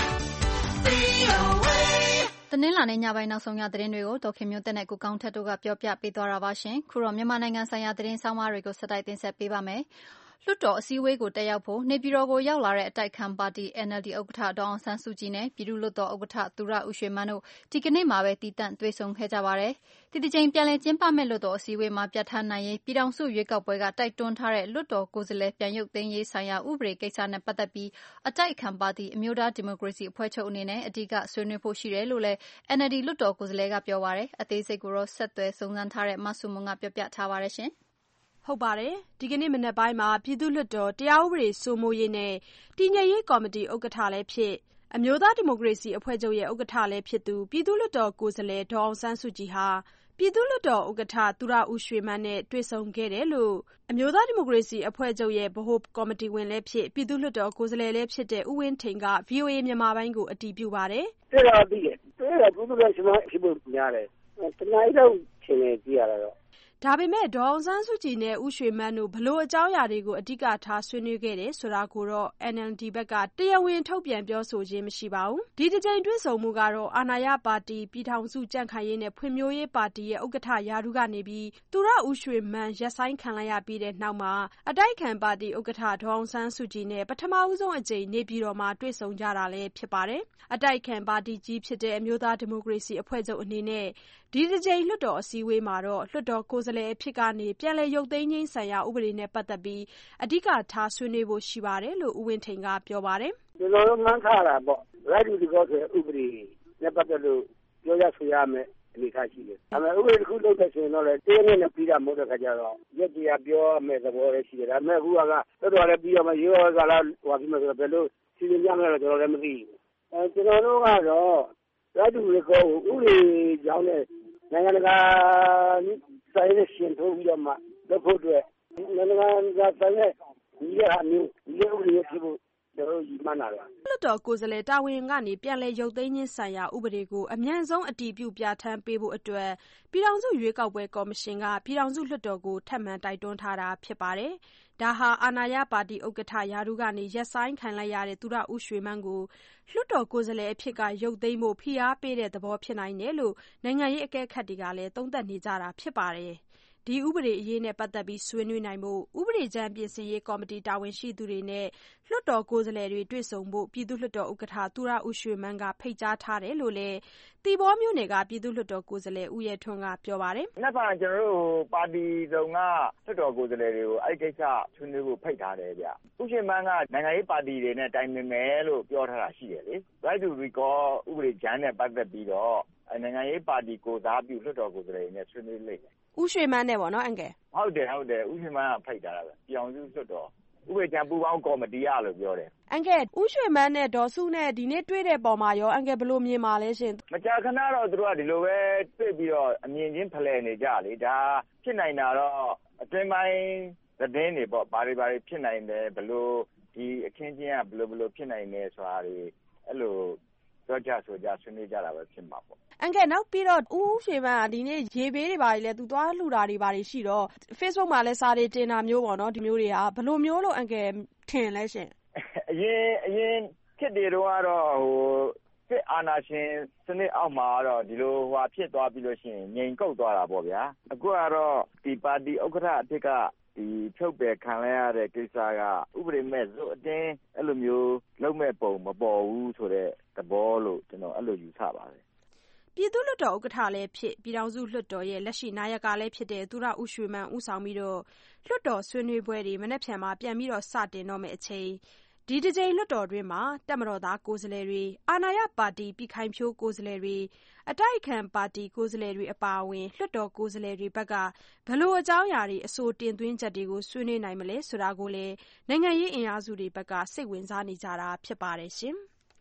V O A တနင်္လာနေ့ညပိုင်းနောက်ဆုံးရသတင်းတွေကိုဒေါ်ခင်မျိုးသက်နဲ့ကိုကောင်းထက်တို့ကပြောပြပေးသွားတာပါရှင်။ခုတော့မြန်မာနိုင်ငံဆိုင်ရာသတင်းဆောင်မတွေကိုဆက်တိုက်တင်ဆက်ပေးပါမယ်။လွှတ်တော်အစည်းအဝေးကိုတက်ရောက်ဖို့နေပြည်တော်ကိုရောက်လာတဲ့အတိုက်အခံပါတီ N L D ဥက္ကဋ္ဌဒေါ်အောင်ဆန်းစုကြည်နဲ့ပြည်သူ့လွှတ်တော်ဥက္ကဋ္ဌသူရဦးရွှေမန်းတို့ဒီကနေ့မှာပဲတည်တံ့တွေ့ဆုံခဲ့ကြပါတယ်။ဒီတစ်ကြိမ်ပြန်လည်ကျင်းပမယ့်လွှတ်တော်အစည်းအဝေးမှာပြဋ္ဌာန်းနိုင်ရေးပြည်ထောင်စုရွေးကောက်ပွဲကတိုက်တွန်းထားတဲ့လွှတ်တော်ကိုယ်စားလှယ်ပြန်ရုပ်သိမ်းရေးဆိုင်ရာဥပဒေကိစ္စနဲ့ပတ်သက်ပြီးအတိုက်အခံပါတီအမျိုးသားဒီမိုကရေစီအဖွဲ့ချုပ်အနေနဲ့အဓိကဆွေးနွေးဖို့ရှိတယ်လို့လည်း N L D လွှတ်တော်ကိုယ်စားလှယ်ကပြောပါတယ်။အသေးစိတ်ကိုတော့ဆက်သွယ်စုံစမ်းထားတဲ့မဆုမွန်ကပြောပြထားပါတယ်ရှင်။ဟုတ်ပါတယ်ဒီကနေ့မနက်ပိုင်းမှာပြည်သူ့လွှတ်တော်တရားဥပဒေစိုးမိုးရေးနဲ့တည်ငြိမ်ရေးကော်မတီဥက္ကဋ္ဌလည်းဖြစ်အမျိုးသားဒီမိုကရေစီအဖွဲ့ချုပ်ရဲ့ဥက္ကဋ္ဌလည်းဖြစ်သူပြည်သူ့လွှတ်တော်ကိုယ်စားလှယ်ဒေါ်အောင်ဆန်းစုကြည်ဟာပြည်သူ့လွှတ်တော်ဥက္ကဋ္ဌသူရဦးရွှေမန်းနဲ့တွေ့ဆုံခဲ့တယ်လို့အမျိုးသားဒီမိုကရေစီအဖွဲ့ချုပ်ရဲ့ဗဟိုကော်မတီဝင်လည်းဖြစ်ပြည်သူ့လွှတ်တော်ကိုယ်စားလှယ်လည်းဖြစ်တဲ့ဦးဝင်းထိန်က V O A မြန်မာပိုင်းကိုအတည်ပြုပါတယ်။တွေ့တော့သိတယ်။တွေ့တော့ပြည်သူ့လွှတ်တော်ရှိဖို့များတယ်။တနင်္လာနေ့တော့ချိန်နေကြည့်ရတော့ဒါပေမဲ့ဒေါ်အောင်ဆန်းစုကြည်နဲ့ဦးရွှေမန်းတို့ဘလို့အကြောင်းအရာတွေကိုအဓိကထားဆွေးနွေးခဲ့တယ်ဆိုတာကိုတော့ N L D ဘက်ကတရားဝင်ထုတ်ပြန်ပြောဆိုခြင်းမရှိပါဘူး။ဒီတစ်ကြိမ်တွေ့ဆုံမှုကတော့အာဏာရပါတီပြည်ထောင်စုကြံ့ခိုင်ရေးနဲ့ဖွံ့ဖြိုးရေးပါတီရဲ့ဥက္ကဋ္ဌရာထူးကနေပြီးသူရဦးရွှေမန်းရပ်ဆိုင်းခံလိုက်ရပြီးတဲ့နောက်မှာအတိုက်အခံပါတီဥက္ကဋ္ဌဒေါ်အောင်ဆန်းစုကြည်နဲ့ပထမဦးဆုံးအကြိမ်နေပြည်တော်မှာတွေ့ဆုံကြတာလည်းဖြစ်ပါတယ်။အတိုက်အခံပါတီကြီးဖြစ်တဲ့အမျိုးသားဒီမိုကရေစီအဖွဲ့ချုပ်အနေနဲ့ဒီတစ်ကြိမ်လွှတ်တော်အစည်းအဝေးမှာတော့လွှတ်တော်ကိုယ်စားလှယ်အဖြစ်ကနေပြန်လည်ရုပ်သိမ်းခြင်းဆိုင်ရာဥပဒေနဲ့ပတ်သက်ပြီးအဓိကထားဆွေးနွေးဖို့ရှိပါတယ်လို့ဦးဝင်းထိန်ကပြောပါတယ်။ကျွန်တော်တို့မှန်းထားတာပေါ့။ right to divorce ဥပဒေနဲ့ပတ်သက်လို့ပြောရဆိုရမယ်အနေအထားရှိတယ်။ဒါပေမဲ့ဥပဒေတစ်ခုလုပ်တဲ့ဆိုရင်တော့လေတင်းနေနဲ့ပြီးတာမဟုတ်တဲ့ခါကျတော့ရက်တရားပြောမယ်သဘောလည်းရှိတယ်။ဒါပေမဲ့အခုကတော်တော်လည်းပြီးတော့မှရိုးရိုးကလာဟိုပြီးမှဆိုတော့ဘယ်လိုစီစဉ်ကြမလဲတော့ကျွန်တော်လည်းမသိဘူး။အဲကျွန်တော်တို့ကတော့ right to divorce ကိုဥပဒေကြောင်းနဲ့နိုင်ငံတကာဆိုင်ရဲ့ရှင်ထုတ်ပြီးတော့မှလုပ်ဖို့အတွက်နိုင်ငံတကာဆိုင်ရဲ့ဒီဟာမျိုးဒီဥပဒေဖြစ်ဖို့ကျွန်တော်တို့ညီမနာတယ်လွှတ်တော်ကိုယ်စားလှယ်တာဝန်ကနေပြန်လည်ရုပ်သိမ်းခြင်းဆိုင်ရာဥပဒေကိုအမြန်ဆုံးအတည်ပြုပြဋ္ဌာန်းပေးဖို့အတွက်ပြည်ထောင်စုရွေးကောက်ပွဲကော်မရှင်ကပြည်ထောင်စုလွှတ်တော်ကိုထပ်မံတိုက်တွန်းထားတာဖြစ်ပါတယ်။ဒါဟာအာဏာရပါတီဥက္ကဋ္ဌရာထူးကနေရပ်ဆိုင်းခံလိုက်ရတဲ့သူရဦးရွှေမန်းကိုလွှတ်တော်ကိုယ်စားလှယ်အဖြစ်ကရုပ်သိမ်းဖို့ဖိအားပေးတဲ့သဘောဖြစ်နိုင်တယ်လို့နိုင်ငံရေးအကဲခတ်တွေကလည်းသုံးသပ်နေကြတာဖြစ်ပါတယ်။ဒီဥပဒေအရေးနဲ့ပတ်သက်ပြီးဆွေးနွေးနိုင်ဖို့ဥပဒေကြမ်းပြင်ဆင်ရေးကော်မတီတာဝန်ရှိသူတွေနဲ့လွှတ်တော်ကိုယ်စားလှယ်တွေတွေ့ဆုံဖို့ပြည်သူ့လွှတ်တော်ဥက္ကဋ္ဌသူရဦးရွှေမန်းကဖိတ်ကြားထားတယ်လို့လည်းသီပေါမြို့နယ်ကပြည်သူ့လွှတ်တော်ကိုယ်စားလှယ်ဦးရဲထွန်းကပြောပါတယ်။နောက်ပိုင်းကျွန်တော်တို့ပါတီစုံကလွှတ်တော်ကိုယ်စားလှယ်တွေကိုအဲ့ဒီကိစ္စဆွေးနွေးဖို့ဖိတ်ထားတယ်ဗျ။ဦးရွှေမန်းကနိုင်ငံရေးပါတီတွေနဲ့တိုင်ပင်မယ်လို့ပြောထားတာရှိတယ်လေ။ Right to Recall ဥပဒေကြမ်းနဲ့ပတ်သက်ပြီးတော့နိုင်ငံရေးပါတီကိုစားပြုလွှတ်တော်ကိုယ်စားလှယ်တွေနဲ့ဆွေးနွေးလိမ့်မယ်ဦးရွှေမန်းနဲ့ပေါ့နော်အန်ကယ်ဟုတ်တယ်ဟုတ်တယ်ဦးရွှေမန်းကဖိတ်ထားတာပဲပြောင်စုလွှတ်တော်ဥပဒေကြမ်းပူးပေါင်းကော်မတီရလို့ပြောတယ်အန်ကယ်ဦးရွှေမန်းနဲ့ဒေါ်စုနဲ့ဒီနေ့တွေ့တဲ့ပုံမှာရောအန်ကယ်ဘယ်လိုမြင်ပါလဲရှင်မကြာခဏတော့သူတို့ကဒီလိုပဲတွေ့ပြီးတော့အမြင်ချင်းဖလှယ်နေကြလေဒါဖြစ်နိုင်တာတော့အတွင်းပိုင်းသတင်းတွေပေါ့ဘာတွေဘာတွေဖြစ်နိုင်တယ်ဘယ်လိုဒီအခင်းချင်းကဘယ်လိုဘယ်လိုဖြစ်နိုင်တယ်ဆိုတာတွေအဲ့လိုပြောကြဆိုကြဆွေးနွေးကြတာပဲဖြစ်မှာပေါ့အန်ကယ်နောက်ပြီးတော့ဦးရွှေမန်းကဒီနေ့ရေဘေးတွေပါလေသူသွားလှူတာတွေပါရှိတော့ Facebook မှာလည်းစာတွေတင်တာမျိုးပေါ့နော်ဒီမျိုးတွေကဘယ်လိုမျိုးလို့အန်ကယ်ထင်လဲရှင်အရင်အရင်ခစ်တွေတော့ကတော့ဟိုစစ်အာဏာရှင်စနစ်အောက်မှာတော့ဒီလိုဟွာဖြစ်သွားပြီးလို့ရှိရင်ငြိမ်ကုတ်သွားတာပေါ့ဗျာအခုကတော့ဒီပါတီဥက္ကဋ္ဌအဖြစ်ကဒီဖြုတ်ပယ်ခံရတဲ့ကိစ္စကဥပဒေမဲ့ဇို့အတင်းအဲ့လိုမျိုးလုံးမဲ့ပုံမပေါ်ဘူးဆိုတဲ့သဘောလို့ကျွန်တော်အဲ့လိုယူဆပါတယ်ပြည်သူ့လွှတ်တော်ဥက္ကဋ္ဌလည်းဖြစ်ပြည်ထောင်စုလွှတ်တော်ရဲ့လက်ရှိနာယကလည်းဖြစ်တဲ့သူရဦးရွှေမန်းဦးဆောင်ပြီးတော့လွှတ်တော်ဆွေးနွေးပွဲတွေမနေ့ပြန်မှာပြန်ပြီးတော့စတင်တော့မယ့်အချိန်ဒီတစ်ကြိမ်လွှတ်တော်တွင်းမှာတပ်မတော်သားကိုယ်စားလှယ်တွေအာဏာရပါတီပြည်ခိုင်ဖြိုးကိုယ်စားလှယ်တွေအတိုက်အခံပါတီကိုယ်စားလှယ်တွေအပါအဝင်လွှတ်တော်ကိုယ်စားလှယ်တွေဘက်ကဘလို့အကြောင်းအရာတွေအဆိုတင်သွင်းချက်တွေကိုဆွေးနွေးနိုင်မလဲဆိုတာကိုလည်းနိုင်ငံရေးအင်အားစုတွေဘက်ကစိတ်ဝင်စားနေကြတာဖြစ်ပါတယ်ရှင်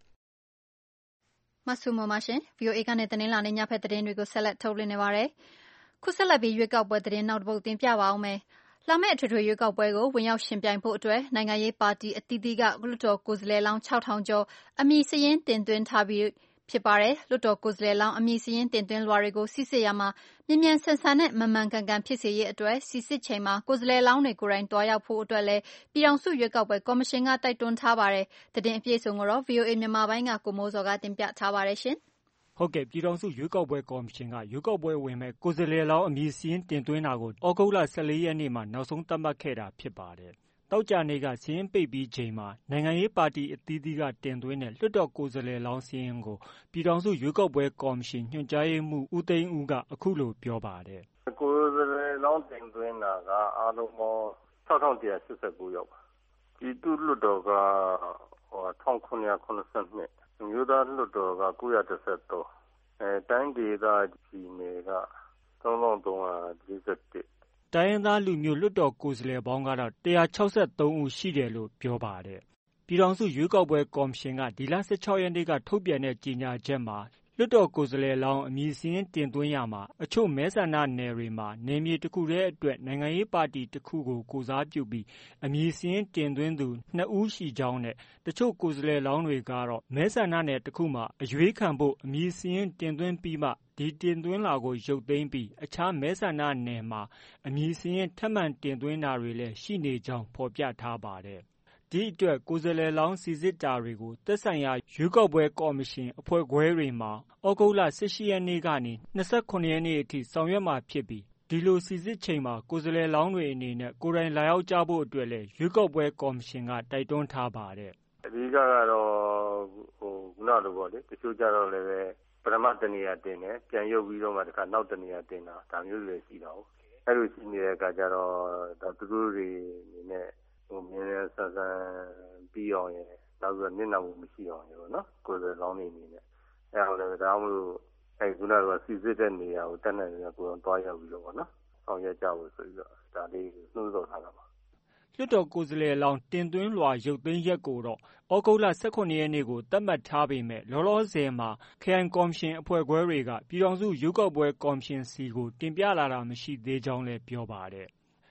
မဆုမမရှင် ဗီအိုအေ ကနေသတင်းလာနေညဖက်သတင်းတွေကိုဆက်လက်ထုတ်လွှင့်နေပါတယ်ခုဆက်လက်ပြီးရွေးကောက်ပွဲသတင်းနောက်တစ်ပုဒ်တင်ပြပါအောင်မယ်လာမယ့်အထွေထွေရွေးကောက်ပွဲကိုဝင်ရောက်ရှင်ပြိုင်ဖို့အတွက်နိုင်ငံရေးပါတီအသီးသီးကလွှတ်တော်ကိုယ်စားလှယ်လောင်းခြောက်ထောင်ကျော်အမည်စာရင်းတင်သွင်းထားပြီးဖြစ်ပါတယ်လွှတ်တော်ကိုယ်စားလှယ်လောင်းအမည်စာရင်းတင်သွင်းလွှာတွေကိုစစ်ဆေးရမှာမြန်မြန်ဆန်ဆန်နဲ့မမှန်ကန်ကန်ဖြစ်စေရေးအတွက်စစ်စစ်ချိန်မှာကိုယ်စားလှယ်လောင်းတွေကိုယ်တိုင်တွားရောက်ဖို့အတွက်လည်းပြည်ထောင်စုရွေးကောက်ပွဲကော်မရှင်ကတိုက်တွန်းထားပါတယ်သတင်းအပြည့်အစုံကိုတော့ ဗီအိုအေ မြန်မာပိုင်းကကိုမိုးစောကတင်ပြထားပါတယ်ရှင်ဟုတ်ကဲ့ပြည်ထောင်စုရွေးကောက်ပွဲကော်မရှင်ကရွေးကောက်ပွဲဝင်မဲ့ကိုယ်စားလှယ်လောင်းအမည်စာရင်းတင်သွင်းတာကိုဩဂုတ်လ၁၄ရက်နေ့မှာနောက်ဆုံးသတ်မှတ်ခဲ့တာဖြစ်ပါတယ်။တောက်ကြနေ့ကစာရင်းပိတ်ပြီးချိန်မှာနိုင်ငံရေးပါတီအသီးသီးကတင်သွင်းတဲ့လွှတ်တော်ကိုယ်စားလှယ်လောင်းစာရင်းကိုပြည်ထောင်စုရွေးကောက်ပွဲကော်မရှင်ညွှန်ကြားရေးမှူးဦးသိန်းဦးကအခုလိုပြောပါတယ်။ကိုယ်စားလှယ်လောင်းတင်သွင်းတာကအားလုံးပေါင်း၆ထောင်၁၈၉ယောက်ပါ။ပြည်သူ့လွှတ်တော်ကဟို၁၇၇၂မြို့သားလွှတ်တော်က၉၁၃အဲတိုင်းဒေသကြီးနယ်က၃၃၄၁တိုင်းရင်းသားလူမျိုးလွှတ်တော်ကိုယ်စားလှယ်ပေါင်းကတော့၁၆၃ဦးရှိတယ်လို့ပြောပါတယ်ပြည်ထောင်စုရွေးကောက်ပွဲကော်မရှင်ကဒီလ၁၆ရက်နေ့ကထုတ်ပြန်တဲ့ကြေညာချက်မှာလွှတ်တော်ကိုယ်စားလှယ်လောင်းအမည်စာရင်းတင်သွင်းရမှာအချို့မဲဆန္ဒနယ်တွေမှာနယ်မြေတစ်ခုတည်းအတွက်နိုင်ငံရေးပါတီတစ်ခုကိုကိုစားပြုပြီးအမည်စာရင်းတင်သွင်းသူနှစ်ဦးရှိကြောင်းနဲ့တချို့ကိုယ်စားလှယ်လောင်းတွေကတော့မဲဆန္ဒနယ်တစ်ခုမှာအရွေးခံဖို့အမည်စာရင်းတင်သွင်းပြီးမှဒီတင်သွင်းလာကိုရုပ်သိမ်းပြီးအခြားမဲဆန္ဒနယ်မှာအမည်စာရင်းထပ်မံတင်သွင်းတာတွေလည်းရှိနေကြောင်းဖော်ပြထားပါတယ်ဒီအတွက်ကိုယ်စားလှယ်လောင်းစီစစ်တာတွေကိုသက်ဆိုင်ရာရွေးကောက်ပွဲကော်မရှင်အဖွဲ့ခွဲတွေမှာဩဂုတ်လ၁၈ရက်နေ့ကနေ၂၇ရက်နေ့အထိဆောင်ရွက်မှာဖြစ်ပြီးဒီလိုစီစစ်ချိန်မှာကိုယ်စားလှယ်လောင်းတွေအနေနဲ့ကိုယ်တိုင်လာရောက်ကြဖို့အတွက်လည်းရွေးကောက်ပွဲကော်မရှင်ကတိုက်တွန်းထားပါတယ်။အဓိကကတော့ဟိုခုနလိုပေါ့လေတချို့ကြတော့လည်းပဲပထမတနေရာတင်တယ်ပြန်ရုပ်ပြီးတော့မှတခါနောက်တနေရာတင်တာဒါမျိုးတွေရှိတာဟုတ်အဲ့လိုရှိနေတဲ့အခါကျတော့ဒါသူတို့တွေအနေနဲ့ဟိုမြန်မြန်ဆန်ဆန်ပြီးအောင်ရယ်နောက်ပြီးမျက်နှာမှုမရှိအောင်ရယ်ပေါ့နော်ကိုယ်စားလောင်းနေနေနဲ့အဲအောင်လည်းဒါမှမဟုတ်အဲခုနကစီစစ်တဲ့နေရာကိုတက်နေနေကိုယ်တော်တွားရောက်ပြီးတော့ပေါ့နော်ဆောင်ရွက်ကြဖို့ဆိုပြီးတော့ဒါလေးနှိုးဆော်ထားတာပါလွှတ်တော်ကိုယ်စားလှယ်လောင်းတင်သွင်းလွှာရုပ်သိမ်းရက်ကိုတော့ဩဂုတ်လ၁၇ရက်နေ့ကိုသတ်မှတ်ထားပေမဲ့လောလောဆယ်မှာခရိုင်ကော်မရှင်အဖွဲ့ခွဲတွေကပြည်ထောင်စုရွေးကောက်ပွဲကော်မရှင်စီကိုတင်ပြလာတာမရှိသေးကြောင်းလည်းပြောပါတယ်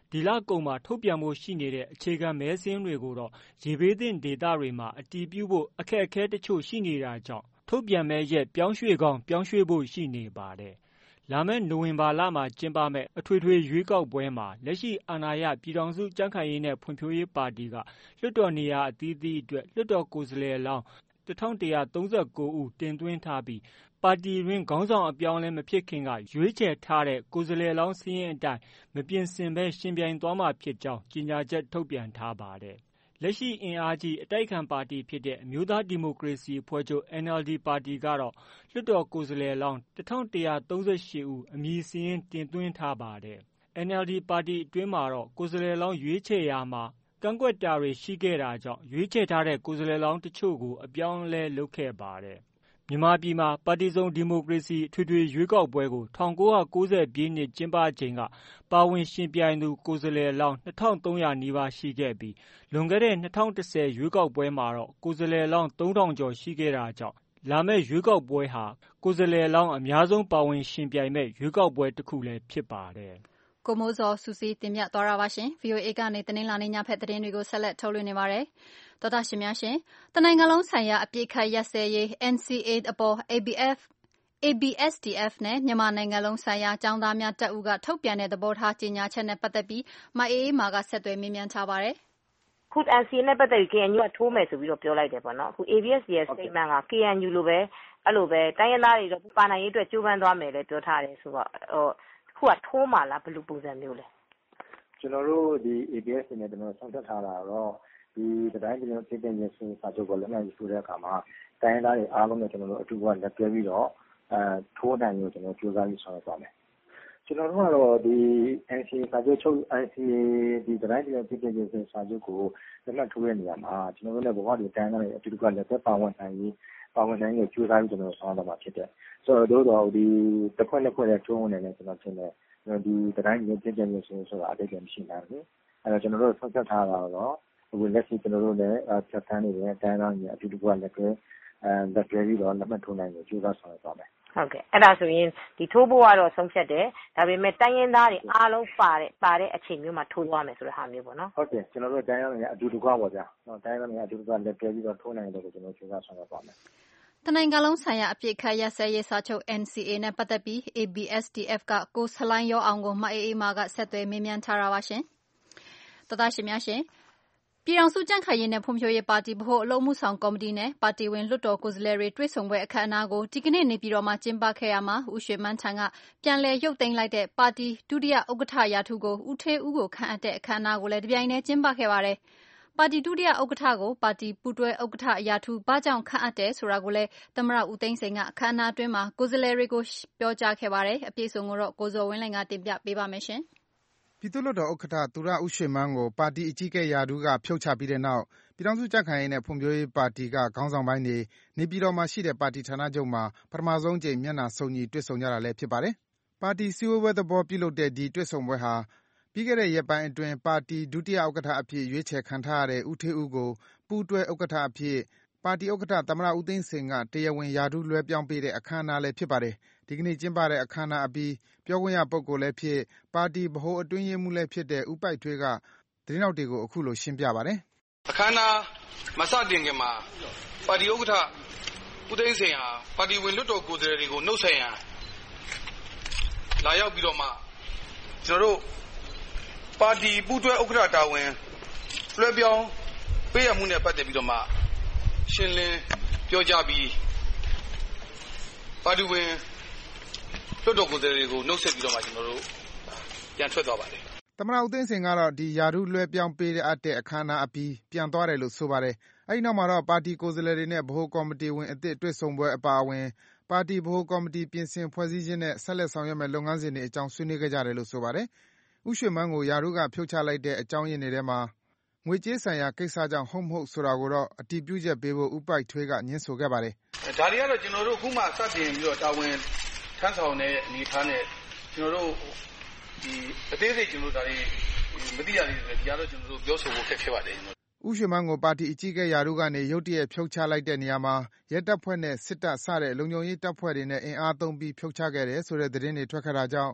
ဒီလကုန်မှာထုတ်ပြန်ဖို့ရှိနေတဲ့အခြေခံမဲစာရင်းတွေကိုတော့ရေဘေးသင့်ဒေသတွေမှာအတည်ပြုဖို့အခက်အခဲတချို့ရှိနေတာကြောင့်ထုတ်ပြန်မဲ့ရက်ပြောင်းရွှေ့ကောင်းပြောင်းရွှေ့ဖို့ရှိနေပါတယ်။လာမယ့်နိုဝင်ဘာလမှာကျင်းပမယ့်အထွေထွေရွေးကောက်ပွဲမှာလက်ရှိအာဏာရပြည်ထောင်စုကြံ့ခိုင်ရေးနဲ့ဖွံ့ဖြိုးရေးပါတီကလွှတ်တော်နေရာအသီးသီးအတွက်လွှတ်တော်ကိုယ်စားလှယ်လောင်းတစ်ထောင်တစ်ရာသုံးဆယ့်ကိုးဦးတင်သွင်းထားပြီးပါတီတွင်ခေါင်းဆောင်အပြောင်းလဲမဖြစ်ခင်ကရွေးချယ်ထားတဲ့ကိုယ်စားလှယ်လောင်းစာရင်းအတိုင်းမပြင်ဆင်ဘဲရှင်ပြိုင်သွားမှာဖြစ်ကြောင်းကြေညာချက်ထုတ်ပြန်ထားပါတယ်။လက်ရှိအင်အားကြီးအတိုက်အခံပါတီဖြစ်တဲ့အမျိုးသားဒီမိုကရေစီအဖွဲ့ချုပ် N L D ပါတီကတော့လွှတ်တော်ကိုယ်စားလှယ်လောင်းတစ်ထောင်တစ်ရာသုံးဆယ့်ရှစ်ဦးအမည်စာရင်းတင်သွင်းထားပါတယ်။ N L D ပါတီအတွင်းမှာတော့ကိုယ်စားလှယ်လောင်းရွေးချယ်ရာမှာကန့်ကွက်တာတွေရှိခဲ့တာကြောင့်ရွေးချယ်ထားတဲ့ကိုယ်စားလှယ်လောင်းတချို့ကိုအပြောင်းအလဲလုပ်ခဲ့ပါတယ်။မြန်မာပြည်မှာပါတီစုံဒီမိုကရေစီအထွေထွေရွေးကောက်ပွဲကို၁၉၉၀ပြည့်နှစ်ကျင်းပချိန်ကပါဝင်ရှင်ပြိုင်သူကိုယ်စားလှယ်လောင်းနှစ်ထောင်သုံးရာနီးပါးရှိခဲ့ပြီးလွန်ခဲ့တဲ့၂၀၁၀ရွေးကောက်ပွဲမှာတော့ကိုယ်စားလှယ်လောင်းသုံးထောင်ကျော်ရှိခဲ့တာကြောင့်လာမယ့်ရွေးကောက်ပွဲဟာကိုယ်စားလှယ်လောင်းအများဆုံးပါဝင်ရှင်ပြိုင်မဲ့ရွေးကောက်ပွဲတစ်ခုလည်းဖြစ်ပါတယ်။ကိုမိုးဇော်စုစည်းတင်ပြသွားတာပါရှင်။ V O A ကနေတနင်္လာနေ့ညဖက်သတင်းတွေကိုဆက်လက်ထုတ်လွှင့်နေပါတယ်။သောတာရှင်များရှင်တနိုင်ငံလုံးဆိုင်ရာအပြည့်ခတ်ရက်စဲရေး N C A အပေါ် A B F A B S D F နဲ့မြန်မာနိုင်ငံလုံးဆိုင်ရာကျောင်းသားများတပ်ဦးကထုတ်ပြန်တဲ့သဘောထားကြေညာချက်နဲ့ပတ်သက်ပြီးမအေးအေးမာကဆက်သွယ်မေးမြန်းထားပါတယ်။ခု N C A နဲ့ပတ်သက်ပြီး K N U ကထိုးမယ်ဆိုပြီးတော့ပြောလိုက်တယ်ပေါ့နော်။အခု A B S D F statement က K N U လိုပဲအဲ့လိုပဲတိုင်းရင်းသားတွေတော့ပါနိုင်ရေးအတွက်ကြိုးပမ်းသွားမယ်လည်းပြောထားတယ်ဆိုတော့ဟိုခုကထိုးမှလားဘယ်လိုပုံစံမျိုးလဲကျွန်တော်တို့ဒီ A B S နဲ့ကျွန်တော်ဆောက်တက်ထားတာတော့ဒီတိုင်းပြည်လုံးပြည်ပရေးဆိုစာချုပ်ကိုလည်းနိုင်ဆိုတဲ့အခါမှာတိုင်းသားတွေအားလုံးနဲ့ကျွန်တော်တို့အတူကလက်တွဲပြီးတော့အဲထိုးနိုင်လို့ကျွန်တော်ကြိုးစားပြီးဆောင်ရွက်ပါမယ်ကျွန်တော်တို့ကတော့ဒီ N C A စာချုပ်ချုပ် N C A ဒီတိုင်းပြည်လုံးပြည်ပရေးဆိုစာချုပ်ကိုလက်မှတ်ထိုးတဲ့နေရာမှာကျွန်တော်တို့လည်းဘဝတွေတိုင်းသားတွေအတူကလက်တွဲပါဝင်နိုင်ရေးပါဝင်နိုင်ရေးကြိုးစားပြီးကျွန်တော်ဆောင်ရွက်ပါဖြစ်တယ်ဆိုတော့တို့ဒီတစ်ခွက်နှစ်ခွက်နဲ့ထိုးဝင်နေတယ်ကျွန်တော်ထင်တယ်ဒီတိုင်းပြည်ပြည်ပြည်ရေးဆိုဆိုတာအတိတ်ကမရှိနိုင်ဘူးအဲတော့ကျွန်တော်တို့ဆောက်တက်ထားတာတော့အခုလက်ရှိကျွန်တော်တို့လည်းဖြတ်သန်းနေတဲ့တိုင်းသားတွေအတူတူကလည်းပဲအဲလက်တွဲပြီးတော့လက်မှတ်ထိုးနိုင်ကိုကြိုးစားဆောင်ရွက်ပါမယ်ဟုတ်ကဲ့အဲ့ဒါဆိုရင်ဒီထိုးဖို့ကတော့ဆုံးဖြတ်တယ်ဒါပေမဲ့တိုင်းရင်းသားတွေအားလုံးပါတဲ့ပါတဲ့အချိန်မျိုးမှာထိုးသွားမယ်ဆိုတဲ့ဟာမျိုးပေါ့နော်ဟုတ်ကဲ့ကျွန်တော်တို့တိုင်းသားတွေအတူတူကပေါ့ဗျာတိုင်းသားတွေအတူတူကလက်တွဲပြီးတော့ထိုးနိုင်တယ်လို့ကျွန်တော်ကြိုးစားဆောင်ရွက်ပါမယ်တနိုင်ငံလုံးဆိုင်ရာအပြည့်ခတ်ရက်စဲရေးစာချုပ် N C A နဲ့ပတ်သက်ပြီး A B S D F ကကိုဆလိုင်းရောအောင်ကိုမအေးအေးမာကဆက်သွယ်မေးမြန်းထားတာပါရှင်။သောတာရှင်များရှင်ပြည်ထောင်စုကြံ့ခိုင်ရေးနဲ့ဖွံ့ဖြိုးရေးပါတီဗဟိုအလုပ်မှုဆောင်ကော်မတီနဲ့ပါတီဝင်လွှတ်တော်ကိုယ်စားလှယ်တွေတွေ့ဆုံပွဲအခမ်းအနားကိုဒီကနေ့နေပြည်တော်မှာကျင်းပခဲ့ရမှာဦးရွှေမန်းထံကပြန်လည်ရုပ်သိမ်းလိုက်တဲ့ပါတီဒုတိယဥက္ကဋ္ဌရာထူးကိုဦးထေးဦးကိုခန့်အပ်တဲ့အခမ်းအနားကိုလည်းတပြိုင်တည်းကျင်းပခဲ့ပါတယ်။ပါတီဒုတိယဥက္ကဋ္ဌကိုပါတီပူးတွဲဥက္ကဋ္ဌရာထူးဘာကြောင့်ခန့်အပ်တယ်ဆိုတာကိုလည်းသမ္မတဦးသိန်းစိန်ကအခမ်းအနားအတွင်းမှာကိုယ်စားလှယ်တွေကိုပြောကြားခဲ့ပါတယ်။အပြည့်အစုံကိုတော့ကိုဇော်ဝင်းလှိုင်ကတင်ပြပေးပါမယ်ရှင်။ပြည်သူ့လွှတ်တော်ဥက္ကဋ္ဌသူရဦးရွှေမန်းကိုပါတီအကြီးအကဲရာထူးကဖြုတ်ချပြီးတဲ့နောက်ပြည်ထောင်စုကြံ့ခိုင်ရေးနဲ့ဖွံ့ဖြိုးရေးပါတီကခေါင်းဆောင်ပိုင်းတွေနေပြည်တော်မှာရှိတဲ့ပါတီဌာနချုပ်မှာပထမဆုံးကြိမ်မျက်နှာစုံညီတွေ့ဆုံကြတာလည်းဖြစ်ပါတယ်။ပါတီစည်းဝေးပွဲသဘောပြုလုပ်တဲ့ဒီတွေ့ဆုံပွဲဟာပြီးခဲ့တဲ့ရက်ပိုင်းအတွင်းပါတီဒုတိယဥက္ကဋ္ဌအဖြစ်ရွေးချယ်ခံထားရတဲ့ဦးထေးဦးကိုပူးတွဲဥက္ကဋ္ဌအဖြစ်ပါတီဥက္ကဋ္ဌသမ္မတဦးသိန်းစိန်ကတရားဝင်ရာထူးလွှဲပြောင်းပေးတဲ့အခမ်းအနားလည်းဖြစ်ပါတယ်။ဒီကနေ့ကျင်းပတဲ့အခမ်းအနားအပြီးပြောခွင့်ရပုဂ္ဂိုလ်လည်းဖြစ်ပါတီဗဟိုအတွင်းရေးမှူးလည်းဖြစ်တဲ့ဦးပိုက်ထွေးကသတင်းထောက်တွေကိုအခုလိုရှင်းပြပါတယ်။အခမ်းအနားမစတင်ခင်မှာပါတီဥက္ကဋ္ဌဦးသိန်းစိန်ဟာပါတီဝင်လွှတ်တော်ကိုယ်စားလှယ်တွေကိုနှုတ်ဆက်ရန်လာရောက်ပြီးတော့မှကျွန်တော်တို့ပါတီပူးတွဲဥက္ကဋ္ဌတာဝန်လွှဲပြောင်းပေးရမှုနဲ့ပတ်သက်ပြီးတော့မှရှင်းလင်းပြောကြားပြီးပါတီဝင်လွှတ်တော်ကိုယ်စားလှယ်တွေကိုနှုတ်ဆက်ပြီးတော့မှကျွန်တော်တို့ပြန်ထွက်သွားပါတယ်သမ္မတဦးသိန်းစိန်ကတော့ဒီရာထူးလွှဲပြောင်းပေးအပ်တဲ့အခမ်းအနားအပြီးပြန်သွားတယ်လို့ဆိုပါတယ်။အဲဒီနောက်မှာတော့ပါတီကိုယ်စားလှယ်တွေနဲ့ဗဟိုကော်မတီဝင်အသစ်တွေ့ဆုံပွဲအပါအဝင်ပါတီဗဟိုကော်မတီပြင်ဆင်ဖွဲ့စည်းခြင်းနဲ့ဆက်လက်ဆောင်ရွက်မယ့်လုပ်ငန်းစဉ်တွေအကြောင်းဆွေးနွေးခဲ့ကြတယ်လို့ဆိုပါတယ်။ဦးရွှေမန်းကိုရာထူးကဖြုတ်ချလိုက်တဲ့အကြောင်းရင်းတွေထဲမှာငွေကြေးဆိုင်ရာကိစ္စကြောင့်ဟုတ်မဟုတ်ဆိုတာကိုတော့အတည်ပြုချက်ပေးဖို့ဦးပိုက်ထွေးကညင်းဆိုခဲ့ပါတယ်။ဒါတွေကတော့ကျွန်တော်တို့အခုမှစတင်ပြီးတော့တာဝန်ထမ်းဆောင်တဲ့အနေအထားနဲ့ကျွန်တော်တို့ဒီအသေးစိတ်ကျွန်တော်တို့ဒါတွေမသိရသေးဘူးလေဒီကတော့ကျွန်တော်တို့ပြောဆိုဖို့ခက်ခဲပါတယ်ဦးရွှေမန်းကိုပါတီအကြီးအကဲရာထူးကနေရုတ်တရက်ဖြုတ်ချလိုက်တဲ့နေရာမှာရဲတပ်ဖွဲ့နဲ့စစ်တပ်စတဲ့လုံခြုံရေးတပ်ဖွဲ့တွေနဲ့အင်အားသုံးပြီးဖြုတ်ချခဲ့တယ်ဆိုတဲ့သတင်းတွေထွက်ခဲ့တာကြောင့်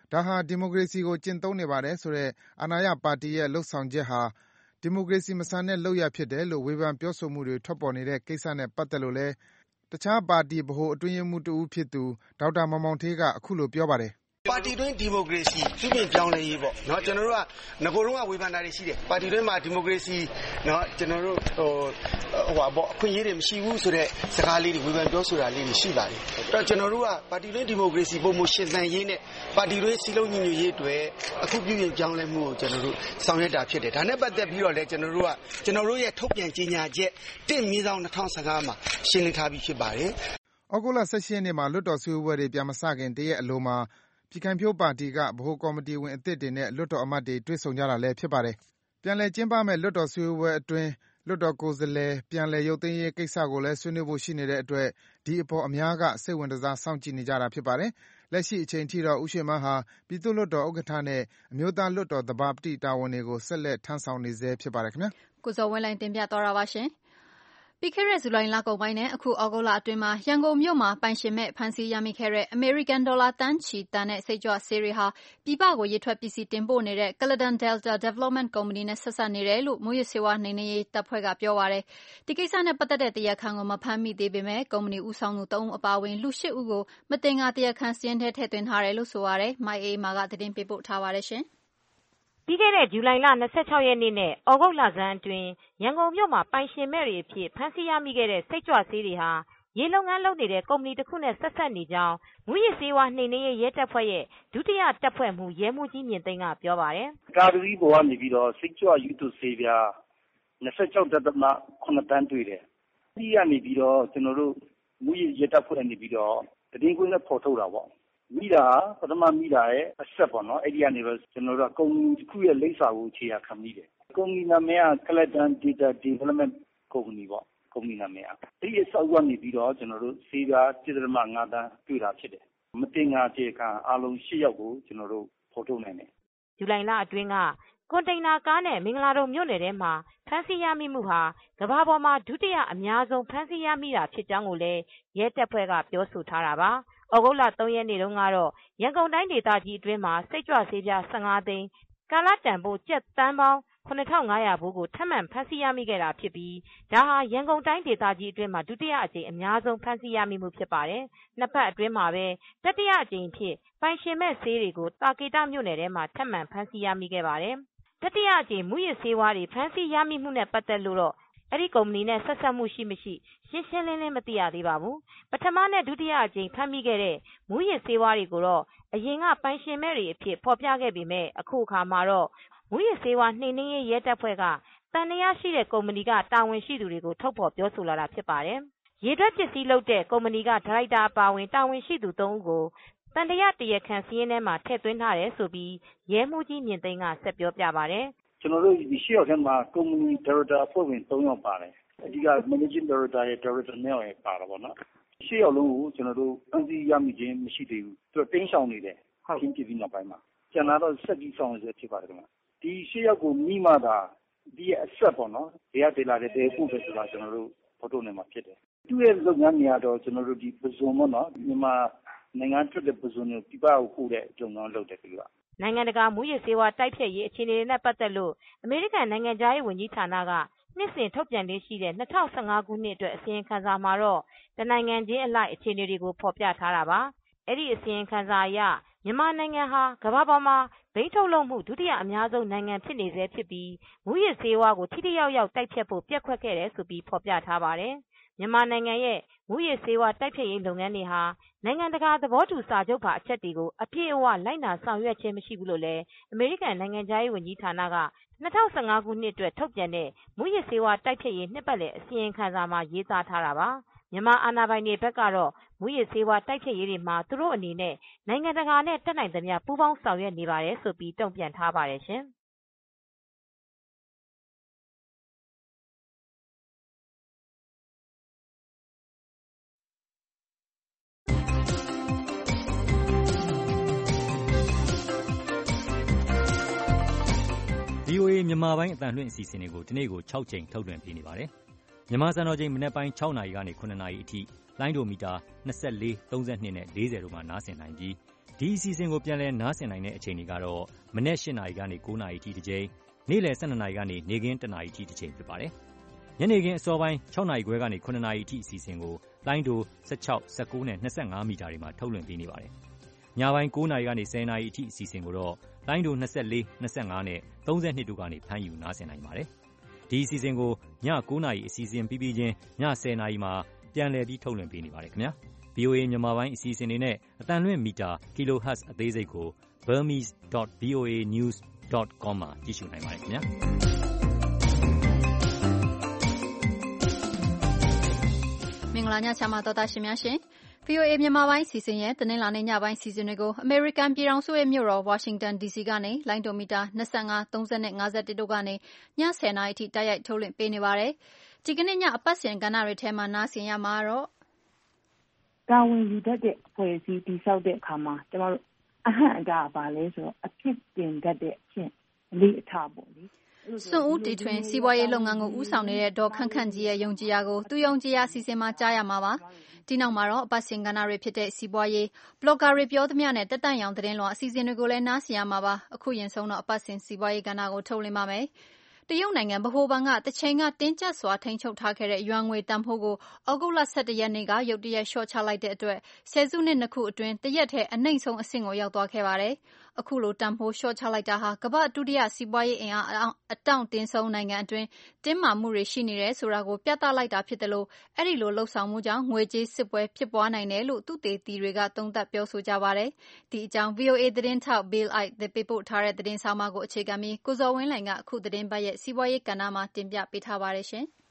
ဒါဟာဒီမိုကရေစီကိုကျင့်သုံးနေပါတယ်ဆိုတဲ့အာဏာရပါတီရဲ့လုပ်ဆောင်ချက်ဟာဒီမိုကရေစီမဆန်တဲ့လုပ်ရပ်ဖြစ်တယ်လို့ဝေဖန်ပြောဆိုမှုတွေထွက်ပေါ်နေတဲ့ကိစ္စနဲ့ပတ်သက်လို့လည်းတခြားပါတီဗဟိုအတွင်းရေးမှူးတဦးဖြစ်သူဒေါက်တာမောင်မောင်ဌေးကအခုလိုပြောပါတယ်ပါတီတွင်းဒီမိုကရေစီပြုပြင်ပြောင်းလဲရေးပေါ့နော်ကျွန်တော်တို့ကငကိုတုံးကဝေဖန်တာတွေရှိတယ်ပါတီတွင်းမှာဒီမိုကရေစီနော်ကျွန်တော်တို့ဟိုဟိုပေါ့အခွင့်အရေးတွေမရှိဘူးဆိုတဲ့စကားလေးတွေဝေဖန်ပြောဆိုတာလေးတွေရှိပါတယ်အဲ့တော့ကျွန်တော်တို့ကပါတီတွင်းဒီမိုကရေစီပုံမှုရှင်သန်ရေးနဲ့ပါတီတွင်းစီလုံးညီညွတ်ရေးတွေအခုပြုပြင်ပြောင်းလဲမှုကိုကျွန်တော်တို့ဆောင်ရွက်တာဖြစ်တယ်ဒါနဲ့ပတ်သက်ပြီးတော့လည်းကျွန်တော်တို့ကကျွန်တော်တို့ရဲ့ထုတ်ပြန်ကြေညာချက်တစ်မြင်းဆောင်၂၀၁၅မှာရှင်းလင်းထားပြီးဖြစ်ပါတယ်ဩဂုတ်လ၁၈ရက်နေ့မှာလွှတ်တော်စည်းဝေးပွဲတွေပြန်မစခင်တရက်အလိုမှာပြည်ခိုင်ဖြိုးပါတီကဗဟိုကော်မတီဝင်အသစ်တွေနဲ့လွှတ်တော်အမတ်တွေတွေ့ဆုံကြတာလည်းဖြစ်ပါတယ်။ပြန်လည်ကျင်းပမယ့်လွှတ်တော်စည်းဝေးပွဲအတွင်းလွှတ်တော်ကိုယ်စားလှယ်ပြန်လည်ရုပ်သိမ်းရေးကိစ္စကိုလည်းဆွေးနွေးဖို့ရှိနေတဲ့အတွက်ဒီအပေါ်အများကစိတ်ဝင်တစားစောင့်ကြည့်နေကြတာဖြစ်ပါတယ်။လက်ရှိအချိန်ထိတော့ဦးရွှေမန်းဟာပြည်သူ့လွှတ်တော်ဥက္ကဋ္ဌနဲ့အမျိုးသားလွှတ်တော်သဘာပတိတာဝန်တွေကိုဆက်လက်ထမ်းဆောင်နေဆဲဖြစ်ပါတယ်ခင်ဗျာ။ကိုဇော်ဝင်းလိုင်တင်ပြသွားတာပါရှင်။ပြီးခဲ့တဲ့ဇူလိုင်လကုန်ပိုင်းနဲ့အခုဩဂုတ်လအတွင်းမှာရန်ကုန်မြို့မှာပိုင်ရှင်မဲ့ဖမ်းဆီးရမိခဲ့တဲ့အမေရိကန်ဒေါ်လာတန်းချီတန်တဲ့စိတ်ကြွဆေးတွေဟာပြည်ပကိုရေထွက်ပစ္စည်းတင်ပို့နေတဲ့ Caledon Delta Development Company နဲ့ဆက်စပ်နေတယ်လို့မူရစ်ဆေးဝါးနှိမ်နင်းရေးတပ်ဖွဲ့ကပြောပါတယ်။ဒီကိစ္စနဲ့ပတ်သက်တဲ့တရားခံကိုမဖမ်းမိသေးပေမဲ့ကုမ္ပဏီဦးဆောင်သူသုံးဦးအပါအဝင်လူရှစ်ဦးကိုမတင်ငါတရားခံစည်းရင်းထဲထည့်သွင်းထားတယ်လို့ဆိုပါတယ်။မိုင်အေးမာကသတင်းပေးပို့ထားပါတယ်ရှင်။ပြီးခဲ့တဲ့ဇူလိုင်လ၂၆ရက်နေ့နဲ့ဩဂုတ်လဆန်းအတွင်းရန်ကုန်မြို့မှာပိုင်ရှင်မဲ့တွေအဖြစ်ဖမ်းဆီးရမိခဲ့တဲ့စိတ်ကြွဆေးတွေဟာရေလုပ်ငန်းလုပ်နေတဲ့ကုမ္ပဏီတစ်ခုနဲ့ဆက်ဆက်နေကြောင်းမူရစ်ဆေးဝါးနှိမ်နင်းရေးရဲတပ်ဖွဲ့ရဲ့ဒုတိယတပ်ဖွဲ့မှူးရဲမှူးကြီးမြင့်သိန်းကပြောပါတယ်။ကားတစ်စီးပေါ်ကနေပြီးတော့စိတ်ကြွယူသူဆေးပြား၂၆ဒသမ ၇တန်းတွေ့တယ်။ဒီကနေပြီးတော့ကျွန်တော်တို့မူရစ်ရဲတပ်ဖွဲ့နေပြီးတော့တည်င်းကွင်းနဲ့ဖော်ထုတ်တာပေါ့။မိတာပထမမိတာရဲ့အဆက်ပေါ့နော်အဲ့ဒီကနေပဲကျွန်တော်တို့ကုမ္ပဏီတစ်ခုရဲ့လိပ်စာကိုခြေရာခံမိတယ်ကုမ္ပဏီနာမည်က Caledon Data Development Company ပေါ့ကုမ္ပဏီနာမည်ကဒီအစောက်ကနေပြီးတော့ကျွန်တော်တို့ဆေးပြားတစ်ဒသမ၅တန်းတွေ့တာဖြစ်တယ်မတင်ငါခြေခံအားလုံး၈ယောက်ကိုကျွန်တော်တို့ဖော်ထုတ်နိုင်တယ်ဇူလိုင်လအတွင်းကကွန်တိန်နာကားနဲ့မင်္ဂလာဒုံမြို့နယ်ထဲမှာဖမ်းဆီးရမိမှုဟာကမ္ဘာပေါ်မှာဒုတိယအများဆုံးဖမ်းဆီးရမိတာဖြစ်ကြောင်းကိုလည်းရဲတပ်ဖွဲ့ကပြောဆိုထားတာပါ။ဩဂုတ်လ၃ရက်နေ့တုန်းကတော့ရန်ကုန်တိုင်းဒေသကြီးအတွင်းမှာစိတ်ကြွဆေးပြား၁၅သိန်းကာလတန်ဖိုးကျပ်သန်းပေါင်း၇ထောင်၅ရာဘူးကိုထပ်မံဖမ်းဆီးရမိခဲ့တာဖြစ်ပြီးဒါဟာရန်ကုန်တိုင်းဒေသကြီးအတွင်းမှာဒုတိယအကြိမ်အများဆုံးဖမ်းဆီးရမိမှုဖြစ်ပါတယ်။နှစ်ပတ်အတွင်းမှာပဲတတိယအကြိမ်ဖြစ်ပိုင်ရှင်မဲ့ဆေးတွေကိုတာကေတမြို့နယ်ထဲမှာထပ်မံဖမ်းဆီးရမိခဲ့ပါတယ်။တတိယအကြိမ်မူရစ်ဆေးဝါးတွေဖမ်းဆီးရမိမှုနဲ့ပတ်သက်လို့တော့အဲ့ဒီကုမ္ပဏီနဲ့ဆက်ဆက်မှုရှိမရှိရှင်းရှင်းလင်းလင်းမသိရသေးပါဘူးပထမနဲ့ဒုတိယအကြိမ်ဖမ်းမိခဲ့တဲ့မူရစ်ဆေးဝါးတွေကိုတော့အရင်ကပိုင်ရှင်မဲ့တွေအဖြစ်ဖော်ပြခဲ့ပေမဲ့အခုအခါမှာတော့မူရစ်ဆေးဝါးနှိမ်နင်းရေးရဲတပ်ဖွဲ့ကတန်တရားရှိတဲ့ကုမ္ပဏီကတာဝန်ရှိသူတွေကိုထုတ်ဖော်ပြောဆိုလာတာဖြစ်ပါတယ်ရေထွက်ပစ္စည်းလုပ်တဲ့ကုမ္ပဏီကဒါရိုက်တာအပါအဝင်တာဝန်ရှိသူသုံးဦးကိုတန်တရားတရားခံစည်းရင်းထဲမှာထည့်သွင်းထားတယ်ဆိုပြီးရဲမှူးကြီးမြင့်သိန်းကဆက်ပြောပြပါတယ်ကျွန်တော်တို့ဒီရှေ့ရောက်ထဲမှာကုမ္ပဏီဒါရိုက်တာအဖွဲ့ဝင်၃ယောက်ပါတယ်အဓိက managing director ရဲ့ director နဲ့ရပါတော့ဗောနော်ရှေ့ရောက်လုံးကိုကျွန်တော်တို့အန်စီရမိခြင်းမရှိသေးဘူးသူတင်းဆောင်နေတယ်ရှင်းပြပြီးနောက်ပိုင်းမှာကျန်တာတော့ဆက်ပြီးဆောင်ရဖြစ်ပါတယ်ခင်ဗျဒီရှေ့ရောက်ကိုမိမှသာဒီအဆက်ပေါ့နော်ဒီကဒေလာတဲ့တေဖို့ပဲဆိုတာကျွန်တော်တို့ဖော်ထုတ်နေမှာဖြစ်တယ်သူ့ရဲ့လုပ်ငန်းတွေကတော့ကျွန်တော်တို့ဒီပဇွန်ပေါ့နော်မြန်မာနိုင်ငံထွက်တဲ့ပဇွန်ကိုပြပကိုခိုးတဲ့ကြုံတော့လုပ်တယ်သူကနိုင်ငံတကာမူရစ်ဆေးဝါးတိုက်ဖျက်ရေးအခြေအနေတွေနဲ့ပတ်သက်လို့အမေရိကန်နိုင်ငံသားရေးဝန်ကြီးဌာနကနှစ်စဉ်ထုတ်ပြန်လေးရှိတဲ့၂၀၁၅ခုနှစ်အတွက်အစီရင်ခံစာမှာတော့တနိုင်ငံချင်းအလိုက်အခြေအနေတွေကိုဖော်ပြထားတာပါ။အဲ့ဒီအစီရင်ခံစာအရမြန်မာနိုင်ငံဟာကမ္ဘာပေါ်မှာဘိန်းထုတ်လုပ်မှုဒုတိယအများဆုံးနိုင်ငံဖြစ်နေဆဲဖြစ်ပြီးမူရစ်ဆေးဝါးကိုထိထိရောက်ရောက်တိုက်ဖျက်ဖို့ပြက်ကွက်ခဲ့တယ်ဆိုပြီးဖော်ပြထားပါတယ်။မြန်မာနိုင်ငံရဲ့မူရစ်ဆေးဝါးတိုက်ဖျက်ရေးလုပ်ငန်းတွေဟာနိုင်ငံတကာသဘောတူစာချုပ်ပါအချက်တွေကိုအပြည့်အဝလိုက်နာဆောင်ရွက်ခြင်းမရှိဘူးလို့လည်းအမေရိကန်နိုင်ငံသားရေးဝန်ကြီးဌာနက၂၀၁၅ခုနှစ်အတွက်ထုတ်ပြန်တဲ့မူရစ်ဆေးဝါးတိုက်ဖျက်ရေးနှစ်ပတ်လည်အစီရင်ခံစာမှာရေးသားထားတာပါမြန်မာအာဏာပိုင်တွေဘက်ကတော့မူရစ်ဆေးဝါးတိုက်ဖျက်ရေးတွေမှာသူတို့အနေနဲ့နိုင်ငံတကာနဲ့တက်နိုင်သမျှပူးပေါင်းဆောင်ရွက်နေပါတယ်ဆိုပြီးတုံ့ပြန်ထားပါတယ်ရှင်ဗွီအိုအေမြန်မာပိုင်းအသံလွှင့်အစီအစဉ်တွေကိုဒီနေ့ကို၆ကြိမ်ထုတ်လွှင့်ပေးနေပါတယ်။မြန်မာစံတော်ချိန်မနက်ပိုင်း၆နာရီကနေ၇နာရီအထိလိုင်းဒိုမီတာ၂၄ ၃၂နဲ့၄၀တို့မှာနားဆင်နိုင်ပြီးဒီအစီအစဉ်ကိုပြန်လည်နားဆင်နိုင်တဲ့အချိန်တွေကတော့မနက်၈နာရီကနေ၉နာရီအထိတစ်ကြိမ်နေ့လယ်၁၂နာရီကနေနေ့ခင်းတစ်နာရီအထိတစ်ကြိမ်ဖြစ်ပါတယ်ညနေခင်းအစောပိုင်း၆နာရီခွဲကနေ၇နာရီအထိအစီအစဉ်ကိုလိုင်းဒို၁၆ ၁၉နဲ့၂၅မီတာတွေမှာထုတ်လွှင့်ပေးနေပါတယ်ညပိုင်း၉နာရီကနေ၁၀နာရီအထိအစီအစဉ်ကိုတော့လိုင်းဒို၂၄ ၂၅နဲ့၃၂တို့ကနေဖမ်းယူနားဆင်နိုင်ပါတယ်ဒီအစီအစဉ်ကိုည၉နာရီအစီအစဉ်ပြီးပြီးချင်းည၁၀နာရီမှာပြန်လည်ပြီးထုတ်လွှင့်ပေးနေပါတယ်ခင်ဗျာ ဗီအိုအေ မြန်မာပိုင်းအစီအစဉ်တွေနဲ့အသံလွှင့်မီတာ kilohertz အသေးစိတ်ကို burmese dot v o a news dot com မှာကြည့်ရှုနိုင်ပါတယ်ခင်ဗျာမင်္ဂလာညချမ်းပါတော်သားရှင်များရှင် ဗီအိုအေ မြန်မာပိုင်းအစီအစဉ်ရဲ့တနင်္လာနေ့ညပိုင်းအစီအစဉ်တွေကိုအမေရိကန်ပြည်ထောင်စုရဲ့မြို့တော်ဝါရှင်တန် ဒီစီကနေလိုင်းဒိုမီတာ၂၅ ၃၀နဲ့၅၁တို့ကနေည၁၀နာရီအထိတိုက်ရိုက်ထုတ်လွှင့်ပေးနေပါတယ်ဒီကနေ့ညအပတ်စဉ်ကဏ္ဍတွေထဲမှာနားဆင်ရမှာတော့တာဝန်ယူတတ်တဲ့အဖွဲ့အစည်းတည်ဆောက်တဲ့အခါမှာကျမတို့အဟန့်အတားပါလဲဆိုတော့အဖြစ်တင်တတ်တဲ့အဖြစ်အလေးအထားပေါ့လေစွန့်ဦးတီထွင်စီးပွားရေးလုပ်ငန်းကိုဦးဆောင်နေတဲ့ဒေါ်ခန့်ခန့်ကြီးရဲ့ယုံကြည်ရာကိုသူယုံကြည်ရာအစီအစဉ်မှာကြားရမှာပါဒီနောက်မှာတော့အပတ်စဉ်ကဏ္ဍတွေဖြစ်တဲ့စီးပွားရေးဘလော့ဂါတွေပြောသမျှနဲ့တက်တန့်ရောင်သတင်းလွှာအစီအစဉ်တွေကိုလည်းနားဆင်ရမှာပါအခုရင်ဆုံးတော့အပတ်စဉ်စီးပွားရေးကဏ္ဍကိုထုတ်လွှင့်ပါမယ်တရုတ်နိုင်ငံဗဟိုဘဏ်ကတချိန်ကတင်းကျပ်စွာထိန်းချုပ်ထားခဲ့တဲ့ယွမ်ငွေတန်ဖိုးကိုဩဂုတ်လ၁၁ရက်နေ့ကရုတ်တရက်လျှော့ချလိုက်တဲ့အတွက်ဆယ်စုနှစ်နှစ်ခုအတွင်းတရက်ထဲအနိမ့်ဆုံးအဆင့်ကိုရောက်သွားခဲ့ပါတယ်။အခုလိုတန်ဖိုးလျှော့ချလိုက်တာဟာကမ္ဘာ့ဒုတိယစီးပွားရေးအင်အားအတောင့်တင်းဆုံးနိုင်ငံအတွင်းတင်းမာမှုတွေရှိနေတယ်ဆိုတာကိုပြသလိုက်တာဖြစ်တယ်လို့အဲ့ဒီလိုလှုပ်ဆောင်မှုကြောင့်ငွေကြေးစစ်ပွဲဖြစ်ပွားနိုင်တယ်လို့သုတေသီတွေကသုံးသပ်ပြောဆိုကြပါတယ်။ဒီအကြောင်း ဗီအိုအေ သတင်းထောက် Bill Ide ပေးပို့ထားတဲ့သတင်းဆောင်မကိုအခြေခံပြီးကိုဇော်ဝင်းလှိုင်ကအခုသတင်းပတ်ရဲ့စီးပွားရေးကဏ္ဍမှာတင်ပြပေးထားပါတယ်ရှင်။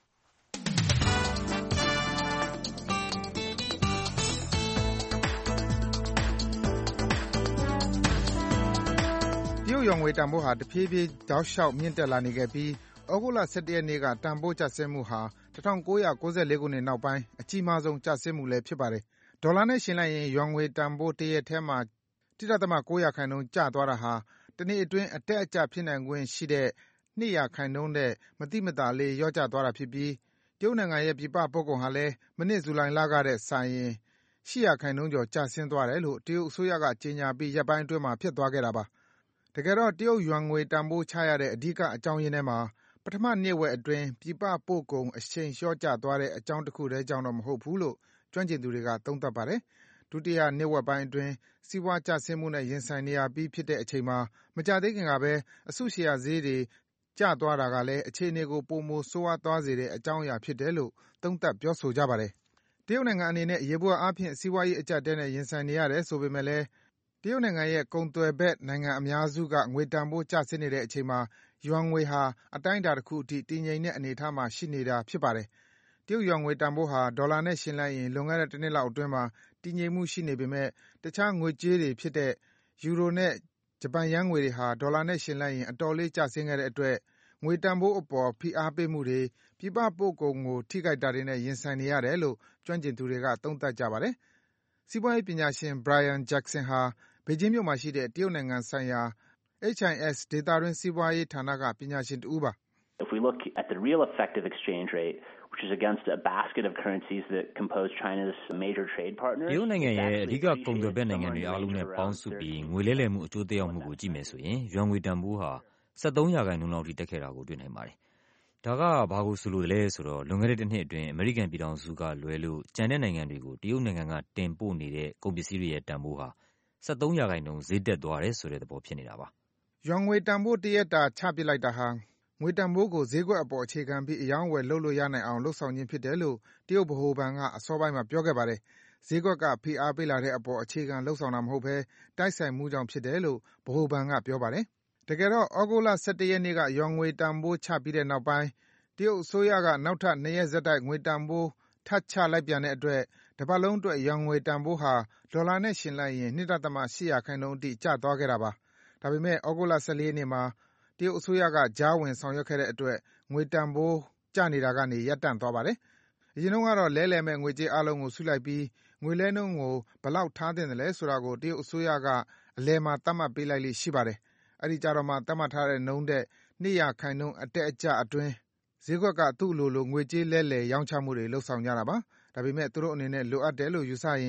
တရုတ်ယွမ်ငွေတန်ဖိုးဟာတဖြည်းဖြည်းတောက်လျှောက်မြင့်တက်လာနေခဲ့ပြီးဩဂုတ်လ၁၁ရက်နေ့ကတန်ဖိုးကျဆင်းမှုဟာ၁၉၉၄ခုနှစ်နောက်ပိုင်းအကြီးမားဆုံးကျဆင်းမှုလည်းဖြစ်ပါတယ်။ဒေါ်လာနဲ့ယှဉ်လိုက်ရင်ယွမ်ငွေတန်ဖိုးတရက်ထဲမှာ ၁ ဒသမ ၉ ရာခိုင်နှုန်းကျသွားတာဟာတနေ့အတွင်းအတက်အကျဖြစ်နိုင်ခွင့်ရှိတဲ့၂ရာခိုင်နှုန်းနဲ့မသိမသာလေးလျော့ကျသွားတာဖြစ်ပြီးတရုတ်နိုင်ငံရဲ့ပြည်ပပို့ကုန်ဟာလည်းမနှစ်ဇူလိုင်လကထက်စာရင်၈ရာခိုင်နှုန်းကျော်ကျဆင်းသွားတယ်လို့တရုတ်အစိုးရကကြေညာပြီးရက်ပိုင်းအတွင်းမှာဖြစ်သွားခဲ့တာပါ။တကယ်တော့တရုတ်ယွမ်ငွေတန်ဖိုးချရတဲ့အဓိကအကြောင်းရင်းထဲမှာပထမနှစ်ဝက်အတွင်းပြည်ပပို့ကုန်အရှိန်လျော့ကျသွားတဲ့အကြောင်းတစ်ခုတည်းကြောင့်တော့မဟုတ်ဘူးလို့ကျွမ်းကျင်သူတွေကသုံးသပ်ပါတယ်။ဒုတိယနှစ်ဝက်ပိုင်းအတွင်းစီးပွားကျဆင်းမှုနဲ့ရင်ဆိုင်နေရပြီးဖြစ်တဲ့အချိန်မှာမကြာသေးခင်ကပဲအစုရှယ်ယာဈေးတွေကျသွားတာကလည်းအခြေအနေကိုပိုမိုဆိုးဝါးသွားစေတဲ့အကြောင်းအရာဖြစ်တယ်လို့သုံးသပ်ပြောဆိုကြပါတယ်။တရုတ်နိုင်ငံအနေနဲ့ယေဘုယျအားဖြင့်စီးပွားရေးအကျပ်အတည်းနဲ့ရင်ဆိုင်နေရတယ်ဆိုပေမဲ့လည်းတရုတ်နိုင်ငံရဲ့ကုန်သွယ်ဘက်နိုင်ငံအများစုကငွေတန်ဖိုးကျဆင်းနေတဲ့အချိန်မှာယွမ်ငွေဟာအတိုင်းအတာတစ်ခုအထိတည်ငြိမ်တဲ့အနေအထားမှာရှိနေတာဖြစ်ပါတယ်။တရုတ်ယွမ်ငွေတန်ဖိုးဟာဒေါ်လာနဲ့ယှဉ်လိုက်ရင်လွန်ခဲ့တဲ့တစ်နှစ်လောက်အတွင်းမှာတည်ငြိမ်မှုရှိနေပေမဲ့တခြားငွေကြေးတွေဖြစ်တဲ့ယူရိုနဲ့ဂျပန်ယန်းငွေတွေဟာဒေါ်လာနဲ့ယှဉ်လိုက်ရင်အတော်လေးကျဆင်းခဲ့တဲ့အတွက်ငွေတန်ဖိုးအပေါ်ဖိအားပေးမှုတွေပြည်ပပို့ကုန်ကိုထိခိုက်တာတွေနဲ့ရင်ဆိုင်နေရတယ်လို့ကျွမ်းကျင်သူတွေကသုံးသပ်ကြပါတယ်။စီးပွားရေးပညာရှင် Brian Jackson ဟာဘေကျင်းမြို့မှာရှိတဲ့တရုတ်နိုင်ငံဆိုင်ရာ H I S ဒေသတွင်းစီးပွားရေးဌာနကပညာရှင်တစ်ဦးပါ။ If we look at the real effective exchange rate, which is against a basket of currencies that compose China's major trade partners, တရုတ်နိုင်ငံရဲ့အဓိကကုန်သွယ်ဘက်နိုင်ငံတွေအားလုံးနဲ့ပေါင်းစုပြီးငွေလဲလှယ်မှုအကျိုးသက်ရောက်မှုကိုကြည့်မယ်ဆိုရင်ယွမ်ငွေတန်ဖိုးဟာ၁၃ရာခိုင်နှုန်းလောက်ထိတက်ခဲ့တာကိုတွေ့နိုင်ပါတယ်။ဒါကဘာကိုဆိုလိုလဲဆိုတော့လွန်ခဲ့တဲ့တစ်နှစ်အတွင်းအမေရိကန်ပြည်ထောင်စုကလွဲလို့ကျန်တဲ့နိုင်ငံတွေကိုတရုတ်နိုင်ငံကတင်ပို့နေတဲ့ကုန်ပစ္စည်းတွေရဲ့တန်ဖိုးဟာ၁၃ရာခိုင်နှုန်းဈေးတက်သွားတယ်ဆိုတဲ့သဘောဖြစ်နေတာပါ။ယွမ်ငွေတန်ဖိုးတရက်တာချပစ်လိုက်တာဟာငွေတန်ဖိုးကိုဈေးကွက်အပေါ်အခြေခံပြီးအယောင်းအဝယ်လုပ်လို့ရနိုင်အောင်လုပ်ဆောင်ခြင်းဖြစ်တယ်လို့တရုတ်ဗဟိုဘဏ်ကအစောပိုင်းမှာပြောခဲ့ပါတယ်။ဈေးကွက်ကဖိအားပေးလာတဲ့အပေါ်အခြေခံလုပ်ဆောင်တာမဟုတ်ဘဲတိုက်ဆိုင်မှုကြောင့်ဖြစ်တယ်လို့ဗဟိုဘဏ်ကပြောပါတယ်။တကယ်တော့ဩဂုတ်လ၁၁ရက်နေ့ကယွမ်ငွေတန်ဖိုးချပြီးတဲ့နောက်ပိုင်းတရုတ်အစိုးရကနောက်ထပ်နှစ်ရက်ဆက်တိုက်ငွေတန်ဖိုးထပ်ချလိုက်ပြန်တဲ့အတွက်တပတ်လုံးအတွက်ယွမ်ငွေတန်ဖိုးဟာဒေါ်လာနဲ့ယှဉ်လိုက်ရင်၂ဒသမ၈ရာခိုင်နှုန်းအထိကျသွားခဲ့တာပါ။ဒါပေမဲ့ဩဂုတ်လ၁၄ရက်နေ့မှာတရုတ်အစိုးရကကြားဝင်ဆောင်ရွက်ခဲ့တဲ့အတွက်ငွေတန်ဖိုးကျနေတာကနေရပ်တန့်သွားပါတယ်။အရင်တုန်းကတော့လဲလှယ်မဲ့ငွေကြေးအားလုံးကိုစုလိုက်ပြီးငွေလဲနှုန်းကိုဘယ်လောက်ထားသင့်သလဲဆိုတာကိုတရုတ်အစိုးရကအလယ်မှာသတ်မှတ်ပေးလိုက်လေ့ရှိပါတယ်။အဲဒီကြတော့မှသတ်မှတ်ထားတဲ့နှုန်းထက်၂ရာခိုင်နှုန်းအတက်အကျအတွင်းဈေးကွက်ကသူ့အလိုလိုငွေကြေးလဲလှယ်ရောင်းချမှုတွေလုပ်ဆောင်ကြတာပါ။ဒါပေမဲ့သူတို့အနေနဲ့လိုအပ်တယ်လို့ယူဆရင်ဗ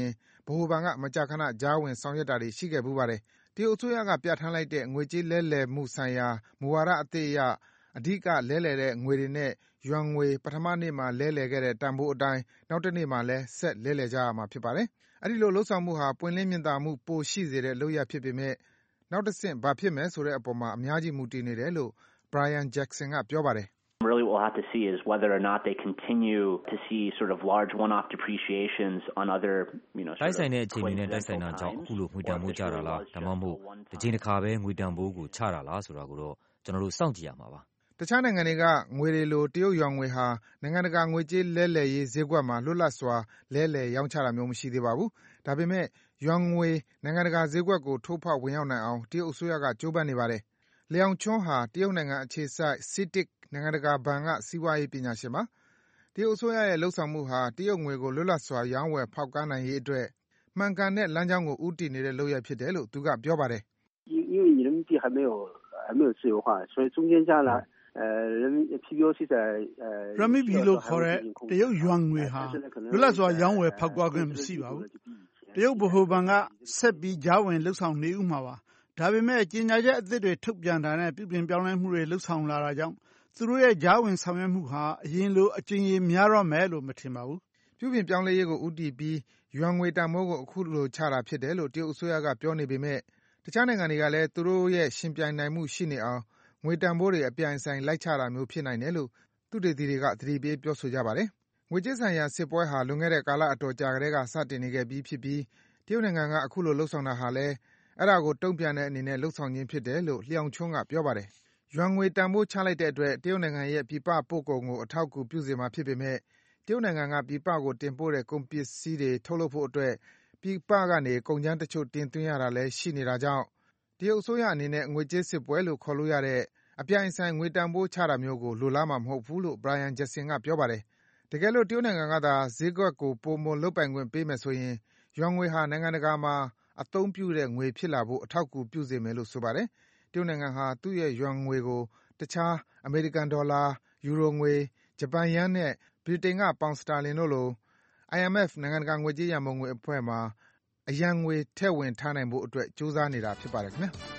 ဟိုဘဏ်ကမကြာခဏကြားဝင်ဆောင်ရွက်တာတွေရှိခဲ့ပူပါတယ်။တရုတ်အစိုးရကပြဋ္ဌာန်းလိုက်တဲ့ငွေကြေးလဲလှယ်မှုဆိုင်ရာမူဝါဒအသစ်အရအဓိကလဲလှယ်တဲ့ငွေတွေနဲ့ယွမ်ငွေပထမနေ့မှာလဲလှယ်ခဲ့တဲ့တန်ဖိုးအတိုင်းနောက်တစ်နေ့မှာလည်းဆက်လဲလှယ်ကြရမှာဖြစ်ပါတယ်။အဲဒီလိုလှုပ်ဆောင်မှုဟာပွင့်လင်းမြင်သာမှုပိုရှိစေတဲ့လုပ်ရပ်ဖြစ်ပေမဲ့နောက်တစ်ဆင့်ဘာဖြစ်မယ်ဆိုတဲ့အပေါ်မှာအများကြီးမူတည်နေတယ်လို့ Brian Jackson ကပြောပါတယ်။ Really what we'll have to see is whether or not they continue to see sort of large one-off depreciations on other, you know, တိုက်ဆိုင်တဲ့အချိန်တွေနဲ့တိုက်ဆိုင်တာကြောင့်အခုလိုငွေတန်ဖိုးကျတာလားဒါမှမဟုတ်တစ်ချိန်တစ်ခါပဲငွေတန်ဖိုးကိုချတာလားဆိုတာကိုတော့ကျွန်တော်တို့စောင့်ကြည့်ရမှာပါ။တခြားနိုင်ငံတွေကငွေတွေလိုတရုတ်ယွမ်ငွေဟာနိုင်ငံတကာငွေကြေးလဲလှယ်ရေးဈေးကွက်မှာလွတ်လပ်စွာလဲလှယ်ရောင်းချတာမျိုးမရှိသေးပါဘူး။ဒါပေမဲ့ယွမ်ငွေနိုင်ငံတကာဈေးကွက်ကိုထိုးဖောက်ဝင်ရောက်နိုင်အောင်တရုတ်အစိုးရကကြိုးပမ်းနေပါတယ်။လျောင်ချွန်းဟာတရုတ်နိုင်ငံအခြေစိုက် စီတစ် နိုင်ငံတကာဘဏ်ကစီးပွားရေးပညာရှင်ပါ။တရုတ်အစိုးရရဲ့လှုပ်ဆောင်မှုဟာတရုတ်ငွေကိုလွတ်လပ်စွာရောင်းဝယ်ဖောက်ကားနိုင်ရေးအတွက်မှန်ကန်တဲ့လမ်းကြောင်းကိုဦးတည်နေတဲ့လုပ်ရပ်ဖြစ်တယ်လို့သူကပြောပါတယ်။因为人民币还没有还没有自由化，所以中间加了呃人民 P B O 是在呃人民币လို့ခေါ်တဲ့တရုတ်ယွမ်ငွေဟာလွတ်လပ်စွာရောင်းဝယ်ဖောက်ကားခွင့်မရှိပါဘူး။တရုတ်ဗဟိုဘဏ်ကဆက်ပြီးကြားဝင်လှုပ်ဆောင်နေဥမှာပါ။ဒါပေမဲ့ကြေညာချက်အသစ်တွေထုတ်ပြန်တာနဲ့ပြုပြင်ပြောင်းလဲမှုတွေလှုပ်ဆောင်လာတာကြောင့်သူတို့ရဲ့ကြားဝင်ဆောင်ရွက်မှုဟာအရင်လိုအကျဉ်းကြီးများတော့မယ်လို့မထင်ပါဘူး။ပြုပြင်ပြောင်းလဲရေးကိုဦးတည်ပြီးယွမ်ငွေတန်ဖိုးကိုအခုလိုချတာဖြစ်တယ်လို့တရုတ်အစိုးရကပြောနေပေမဲ့တခြားနိုင်ငံတွေကလည်းသူတို့ရဲ့ရှင်ပြိုင်နိုင်မှုရှိနေအောင်ငွေတန်ဖိုးတွေအပြိုင်ဆိုင်လိုက်ချတာမျိုးဖြစ်နိုင်တယ်လို့သုတေသီတွေကသတိပေးပြောဆိုကြပါတယ်။ငွေကြေးဆိုင်ရာစစ်ပွဲဟာလွန်ခဲ့တဲ့ကာလအတော်ကြာကတည်းကစတင်နေခဲ့ပြီးဖြစ်ပြီးတရုတ်နိုင်ငံကအခုလိုလှုပ်ဆောင်တာဟာလည်းအဲ့ဒါကိုတုံ့ပြန်တဲ့အနေနဲ့လှုပ်ဆောင်ခြင်းဖြစ်တယ်လို့လျောင်ချွန်းကပြောပါတယ်။ယွမ်ငွေတန်ဖိုးချလိုက်တဲ့အတွက်တရုတ်နိုင်ငံရဲ့ပြည်ပပို့ကုန်ကိုအထောက်အကူပြုစေမှာဖြစ်ပေမဲ့တရုတ်နိုင်ငံကပြည်ပကိုတင်ပို့တဲ့ကုန်ပစ္စည်းတွေထုတ်လုပ်ဖို့အတွက်ပြည်ပကနေကုန်ကျန်းတချို့တင်သွင်းရတာလည်းရှိနေတာကြောင့်တရုတ်အစိုးရအနေနဲ့ငွေကြေးစစ်ပွဲလို့ခေါ်လို့ရတဲ့အပြိုင်ဆိုင်ငွေတန်ဖိုးချတာမျိုးကိုလိုလားမှာမဟုတ်ဘူးလို့ Brian Jackson ကပြောပါတယ်။တကယ်လို့တရုတ်နိုင်ငံကသာဈေးကွက်ကိုပိုမိုလုပ်ပိုင်ခွင့်ပေးမယ်ဆိုရင်ယွမ်ငွေဟာနိုင်ငံတကာမှာအသုံးပြုတဲ့ငွေဖြစ်လာဖို့အထောက်အကူပြုစေမယ်လို့ဆိုပါတယ်။တရုတ်နိုင်ငံဟာသူ့ရဲ့ယွမ်ငွေကိုတခြားအမေရိကန်ဒေါ်လာ၊ယူရိုငွေ၊ဂျပန်ယန်းနဲ့ဗြိတိန်ကပေါင်စတာလင်တို့လို I M F နိုင်ငံတကာငွေကြေးရန်ပုံငွေအဖွဲ့မှာအရန်ငွေထည့်ဝင်ထားနိုင်ဖို့အတွက်ကြိုးစားနေတာဖြစ်ပါတယ်ခင်ဗျာ။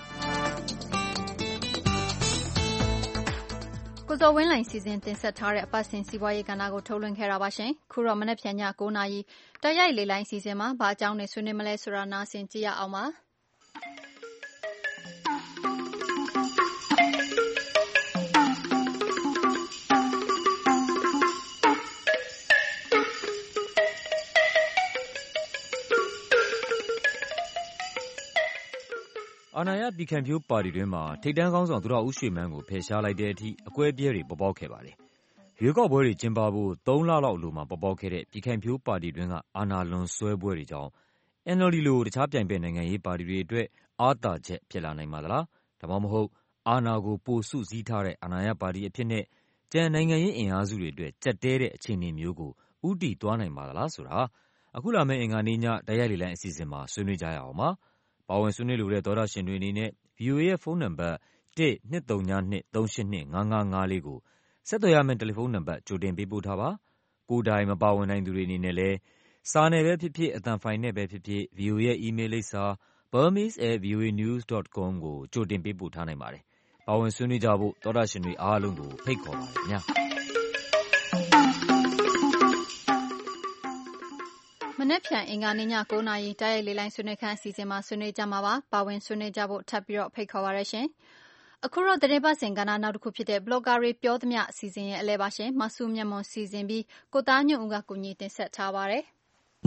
ကိုဇော်ဝင်းလှိုင်စီစဉ်တင်ဆက်ထားတဲ့အပတ်စဉ်စီးပွားရေးကဏ္ဍကိုထုတ်လွှင့်ခဲ့တာပါရှင်။ခုတော့မနက်ဖြန်ည၉နာရီတိုက်ရိုက်လေလိုင်းစီစဉ်မှာဘာအကြောင်းတွေဆွေးနွေးမလဲဆိုတာနားဆင်ကြည့်ရအောင်ပါ။အာဏာရပြည်ခိုင်ဖြိုးပါတီတွင်းမှာထိပ်တန်းခေါင်းဆောင်သူရဦးရွှေမန်းကိုဖယ်ရှားလိုက်တဲ့အထိအကွဲပြဲတွေပေါ်ပေါက်ခဲ့ပါတယ်။ရွေးကောက်ပွဲတွေကျင်းပဖို့သုံးလလောက်အလိုမှာပေါ်ပေါက်ခဲ့တဲ့ပြည်ခိုင်ဖြိုးပါတီတွင်းကအာဏာလွန်ဆွဲပွဲတွေကြောင့် N L D လိုတခြားပြိုင်ဘက်နိုင်ငံရေးပါတီတွေအတွက်အားသာချက်ဖြစ်လာနိုင်ပါသလား။ဒါမှမဟုတ်အာဏာကိုပိုစုစည်းထားတဲ့အာဏာရပါတီအဖြစ်နဲ့ကျန်နိုင်ငံရေးအင်အားစုတွေအတွက်ကြက်တဲတဲ့အခြေအနေမျိုးကိုဦးတည်သွားနိုင်ပါသလားဆိုတာအခုလာမယ့်အင်္ဂါနေ့ညတိုက်ရိုက်လေလိုင်းအစီအစဉ်မှာဆွေးနွေးကြရအောင်ပါ။ပါဝင်ဆွေးနွေးလိုတဲ့သောတရှင်တွေအနေနဲ့ V O A ရဲ့ဖုန်းနံပါတ်တစ် နှစ် သုံး ည နှစ် သုံး ရှစ် နှစ် ငါး ငါး ငါး လေးကိုဆက်သွယ်ရမယ့်တယ်လီဖုန်းနံပါတ်ကြိုတင်ပေးပို့ထားပါ။ကိုယ်တိုင်မပါဝင်နိုင်သူတွေအနေနဲ့လည်းစာနဲ့ပဲဖြစ်ဖြစ်အသံဖိုင်နဲ့ပဲဖြစ်ဖြစ် V O A ရဲ့ email လိပ်စာ burmese at v o a news dot com ကိုကြိုတင်ပေးပို့ထားနိုင်ပါတယ်။ပါဝင်ဆွေးနွေးကြဖို့သောတရှင်တွေအားလုံးကိုဖိတ်ခေါ်ပါတယ်ခင်ဗျာ။မနက်ဖြန်အင်္ဂါနေ့ည၉နာရီတိုက်ရိုက်လေလိုင်းဆွေးနွေးခန်းအစီအစဉ်မှာဆွေးနွေးကြမှာပါ။ပါဝင်ဆွေးနွေးကြဖို့ထပ်ပြီးတော့ဖိတ်ခေါ်ပါရရှင်။အခုတော့သတင်းပတ်စဉ်ကဏ္ဍနောက်တစ်ခုဖြစ်တဲ့ Blogger တွေပြောသမျှအစီအစဉ်ရဲ့အလဲပါရှင်မဆုမြတ်မွန်စီစဉ်ပြီးကိုသားညွန့်ဦးကကူညီတင်ဆက်ထားပါတယ်။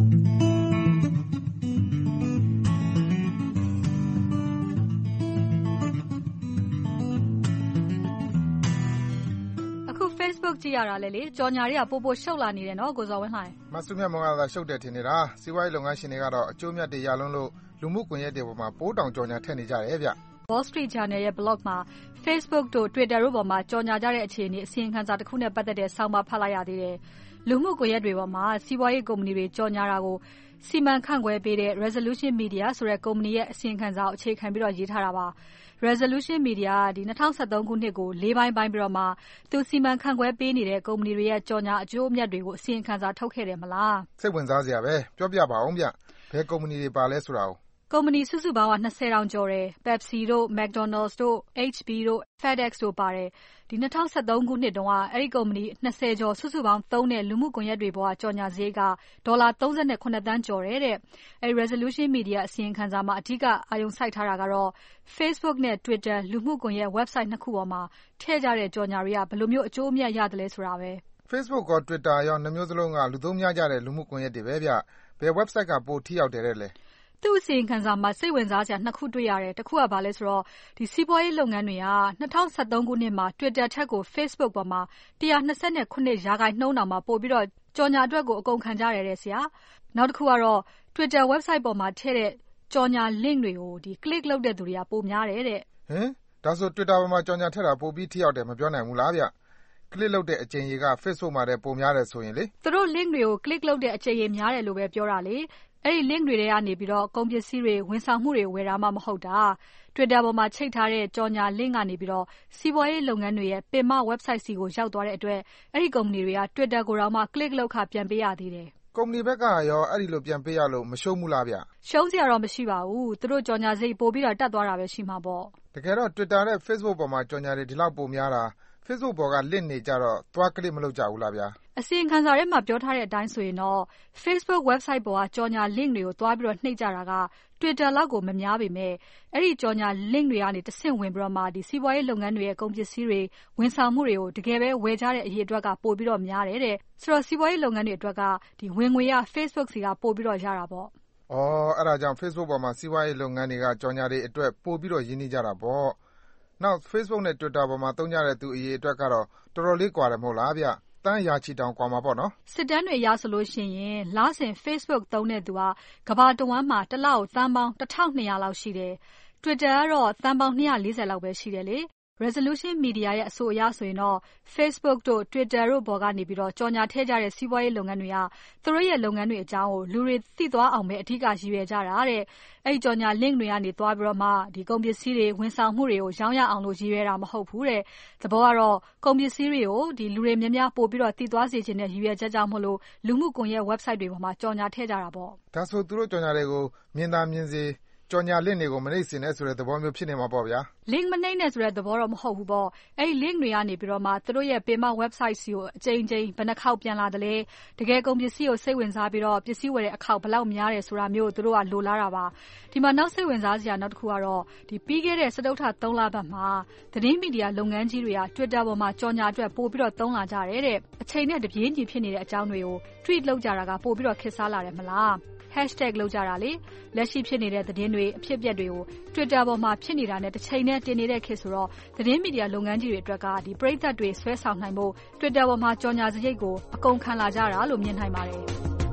အခု Facebook ကြည့်ရတာလေလေကြော်ညာတွေကပို့ပို့ရှုပ်လာနေတယ်နော်ကိုဇော်ဝင်းလှိုင်မဆုမြတ်မောင်ကသာရှုပ်တယ်ထင်နေတာစီးပွားရေးလုပ်ငန်းရှင်တွေကတော့အကျိုးမြတ်တွေရလုံးလို့လူမှုကွန်ရက်တွေပေါ်မှာပိုးတောင်ကြော်ညာထည့်နေကြတယ်ဗျ Wall Street Journal ရဲ့ blog မှာ Facebook တို့ Twitter တို့ပေါ်မှာကြော်ညာကြတဲ့အခြေအနေအစီရင်ခံစာတစ်ခုနဲ့ပတ်သက်တဲ့ဆောင်းပါးဖတ်လိုက်ရသေးတယ်လူမှုကွန်ရက်တွေပေါ်မှာစီးပွားရေးကုမ္ပဏီတွေကြော်ညာတာကိုစီမံခန့်ခွဲပေးတဲ့ Resolution Media ဆိုတဲ့ကုမ္ပဏီရဲ့အစီရင်ခံစာကိုအခြေခံပြီးတော့ရေးထားတာပါResolution Media ကဒီ၂၀၁၃ခုနှစ်ကိုလေးပိုင်းပိုင်းပြီးတော့မှသူစီမံခန့်ခွဲပေးနေတဲ့ကုမ္ပဏီတွေရဲ့ကြော်ညာအကျိုးအမြတ်တွေကိုအစီရင်ခံစာထုတ်ခဲ့တယ်မလားစိတ်ဝင်စားစရာပဲပြောပြပါအောင်ဗျဘယ်ကုမ္ပဏီတွေပါလဲဆိုတာကိုကုမ္ပဏီစုစုပေါင်းက၂၀ထောင်ကျော်တယ် Pepsi တို့ McDonald's တို့ H P တို့ FedEx တို့ပါတယ်ဒီ၂၀၁၃ခုနှစ်တုန်းကအဲ့ဒီကုမ္ပဏီ၂၀ကျော်စုစုပေါင်းသုံးတဲ့လူမှုကွန်ရက်တွေပေါ်ကကြော်ညာစရိတ်ကဒေါ်လာ၃၇သန်းကျော်တယ်တဲ့အဲ့ Resolution Media အစီရင်ခံစာမှာအဓိကအာရုံစိုက်ထားတာကတော့ Facebook နဲ့ Twitter လူမှုကွန်ရက် website နှစ်ခုပေါ်မှာထည့်ကြတဲ့ကြော်ညာတွေကဘယ်လိုမျိုးအကျိုးအမြတ်ရတယ်လဲဆိုတာပဲ Facebook ရော Twitter ရောနှစ်မျိုးစလုံးကလူသုံးများကြတဲ့လူမှုကွန်ရက်တွေပဲဗျဘယ် website ကပိုထိရောက်တယ်လဲသူ့အစီရင်ခံစာမှာစိတ်ဝင်စားစရာနှစ်ခုတွေ့ရတယ်တစ်ခုကဘာလဲဆိုတော့ဒီစီးပွားရေးလုပ်ငန်းတွေက၂၀၁၃ခုနှစ်မှာ Twitter ထက်ကို Facebook ပေါ်မှာ၁၂၇ရာခိုင်နှုန်းတောင်မှပို့ပြီးတော့ကြော်ညာအတွက်ကိုအကုန်ခံကြရတယ်တဲ့ဆရာနောက်တစ်ခုကတော့ Twitter website ပေါ်မှာထည့်တဲ့ကြော်ညာ link တွေကိုဒီ click လုပ်တဲ့သူတွေကပိုများတယ်တဲ့ဟင်ဒါဆို Twitter ပေါ်မှာကြော်ညာထည့်တာပိုပြီးထိရောက်တယ်မပြောနိုင်ဘူးလားဗျclick လုပ်တဲ့အကြိမ်ရေက Facebook မှာတည်းပိုများတယ်ဆိုရင်လေသူတို့ link တွေကို click လုပ်တဲ့အကြိမ်ရေများတယ်လို့ပဲပြောတာလေအဲ့ဒီ link တွေထဲကနေပြီးတော့ကုန်ပစ္စည်းတွေဝန်ဆောင်မှုတွေဝယ်တာမှမဟုတ်တာ Twitter ပေါ်မှာချိတ်ထားတဲ့ကြော်ညာ link ကနေပြီးတော့စီးပွားရေးလုပ်ငန်းတွေရဲ့ပင်မ website စီကိုရောက်သွားတဲ့အတွက်အဲ့ဒီကုမ္ပဏီတွေက Twitter ကိုတောင်မှ click လုပ်ခပြန်ပေးရသေးတယ်ကုမ္ပဏီဘက်ကရောအဲ့ဒီလိုပြန်ပေးရလို့မရှုံးဘူးလားဗျရှုံးစရာတော့မရှိပါဘူးသူတို့ကြော်ညာစိတ်ပို့ပြီးတော့တက်သွားတာပဲရှိမှာပေါ့တကယ်တော့ Twitter နဲ့ Facebook ပေါ်မှာကြော်ညာတွေဒီလောက်ပိုများတာ Facebook ပေါ်က link နေကြတော့သွား click မလုပ်ကြဘူးလားဗျာအစီရင်ခံစာထဲမှာပြောထားတဲ့အတိုင်းဆိုရင်တော့ Facebook website ပေါ်ကကြော်ညာ link တွေကိုသွားပြီးတော့နှိပ်ကြတာက Twitter လောက်ကိုမများပေမဲ့အဲ့ဒီကြော်ညာ link တွေကနေတဆင့်ဝင်ပြီးတော့မှဒီစီးပွားရေးလုပ်ငန်းတွေရဲ့ကုန်ပစ္စည်းတွေဝန်ဆောင်မှုတွေကိုတကယ်ပဲဝယ်ကြတဲ့အရေးအတွက်ကပို့ပြီးတော့များတယ်တဲ့ဆိုတော့စီးပွားရေးလုပ်ငန်းတွေအတွက်ကဒီဝင်ငွေရ Facebook စီကပို့ပြီးတော့ရတာပေါ့အော်အဲ့ဒါကြောင့် Facebook ပေါ်မှာစီးပွားရေးလုပ်ငန်းတွေကကြော်ညာတွေအတွက်ပို့ပြီးတော့ရင်းနှီးကြတာပေါ့နောက် Facebook နဲ့ Twitter ပေါ်မှာသုံးကြတဲ့သူအရေးအတွက်ကတော့တော်တော်လေးကွာတယ်မဟုတ်လားဗျတန်းရာချီတောင်ကွာမှာပေါ့နော်စစ်တမ်းတွေရဆိုလို့ရှိရင်လစဉ် Facebook သုံးတဲ့သူကကမ္ဘာတဝန်းမှာတစ်လကိုသန်းပေါင်းတစ်ထောင်နှစ်ရာလောက်ရှိတယ် Twitter ကတော့သန်းပေါင်း၂၄၀လောက်ပဲရှိတယ်လေ Resolution Media ရဲ့အဆိုအရဆိုရင်တော့ Facebook တို့ Twitter တို့ပေါ်ကနေပြီးတော့ကြော်ညာထည့်ကြတဲ့စီးပွားရေးလုပ်ငန်းတွေကသူတို့ရဲ့လုပ်ငန်းတွေအကြောင်းကိုလူတွေသိသွားအောင်ပဲအထူးကရည်ရွယ်ကြတာတဲ့အဲ့ဒီကြော်ညာ link တွေကနေသွားပြီးတော့မှဒီကုန်ပစ္စည်းတွေဝန်ဆောင်မှုတွေကိုရောင်းရအောင်လို့ရည်ရွယ်တာမဟုတ်ဘူးတဲ့သဘောကတော့ကုန်ပစ္စည်းတွေကိုဒီလူတွေများများပို့ပြီးတော့သိသွားစေချင်တဲ့ရည်ရွယ်ချက်ကြောင့်မလို့လူမှုကွန်ရက် website တွေပေါ်မှာကြော်ညာထည့်ကြတာပေါ့ဒါဆိုသူတို့ကြော်ညာတွေကိုမြင်သာမြင်စေကြော်ညာ link တွေကိုမနှိပ်စင်နဲ့ဆိုတဲ့သဘောမျိုးဖြစ်နေမှာပေါ့ဗျာ link မနှိပ်နဲ့ဆိုတဲ့သဘောတော့မဟုတ်ဘူးပေါ့အဲ့ဒီ link တွေကနေပြီးတော့မှသူတို့ရဲ့ပင်မ website စီကိုအကြိမ်ကြိမ်ဘယ်နှခေါက်ပြန်လာတယ်လဲတကယ်ကုန်ပစ္စည်းကိုစိတ်ဝင်စားပြီးတော့ပစ္စည်းဝယ်တဲ့အခေါက်ဘယ်လောက်များတယ်ဆိုတာမျိုးကိုသူတို့ကလိုလားတာပါဒီမှာနောက်စိတ်ဝင်စားစရာနောက်တစ်ခုကတော့ဒီပြီးခဲ့တဲ့စတုတ္ထသုံးလပတ်မှာသတင်းမီဒီယာလုပ်ငန်းကြီးတွေက Twitter ပေါ်မှာကြော်ညာအတွက်ပို့ပြီးတော့သုံးလာကြတယ်တဲ့အချိန်နဲ့တပြေးညီဖြစ်နေတဲ့အကြောင်းတွေကို tweet လုပ်ကြတာကပို့ပြီးတော့ခေတ်စားလာတယ်မလား hashtag လုပ်ကြတာလေလက်ရှိဖြစ်နေတဲ့သတင်းတွေအဖြစ်အပျက်တွေကို Twitter ပေါ်မှာဖြစ်နေတာနဲ့တစ်ချိန်နဲ့တင်နေတဲ့ခေတ်ဆိုတော့သတင်းမီဒီယာလုပ်ငန်းကြီးတွေအတွက်ကဒီပရိသတ်တွေဆွဲဆောင်နိုင်ဖို့ Twitter ပေါ်မှာကြော်ညာစရိတ်ကိုအကုန်ခံလာကြတာလို့မြင်နိုင်ပါတယ်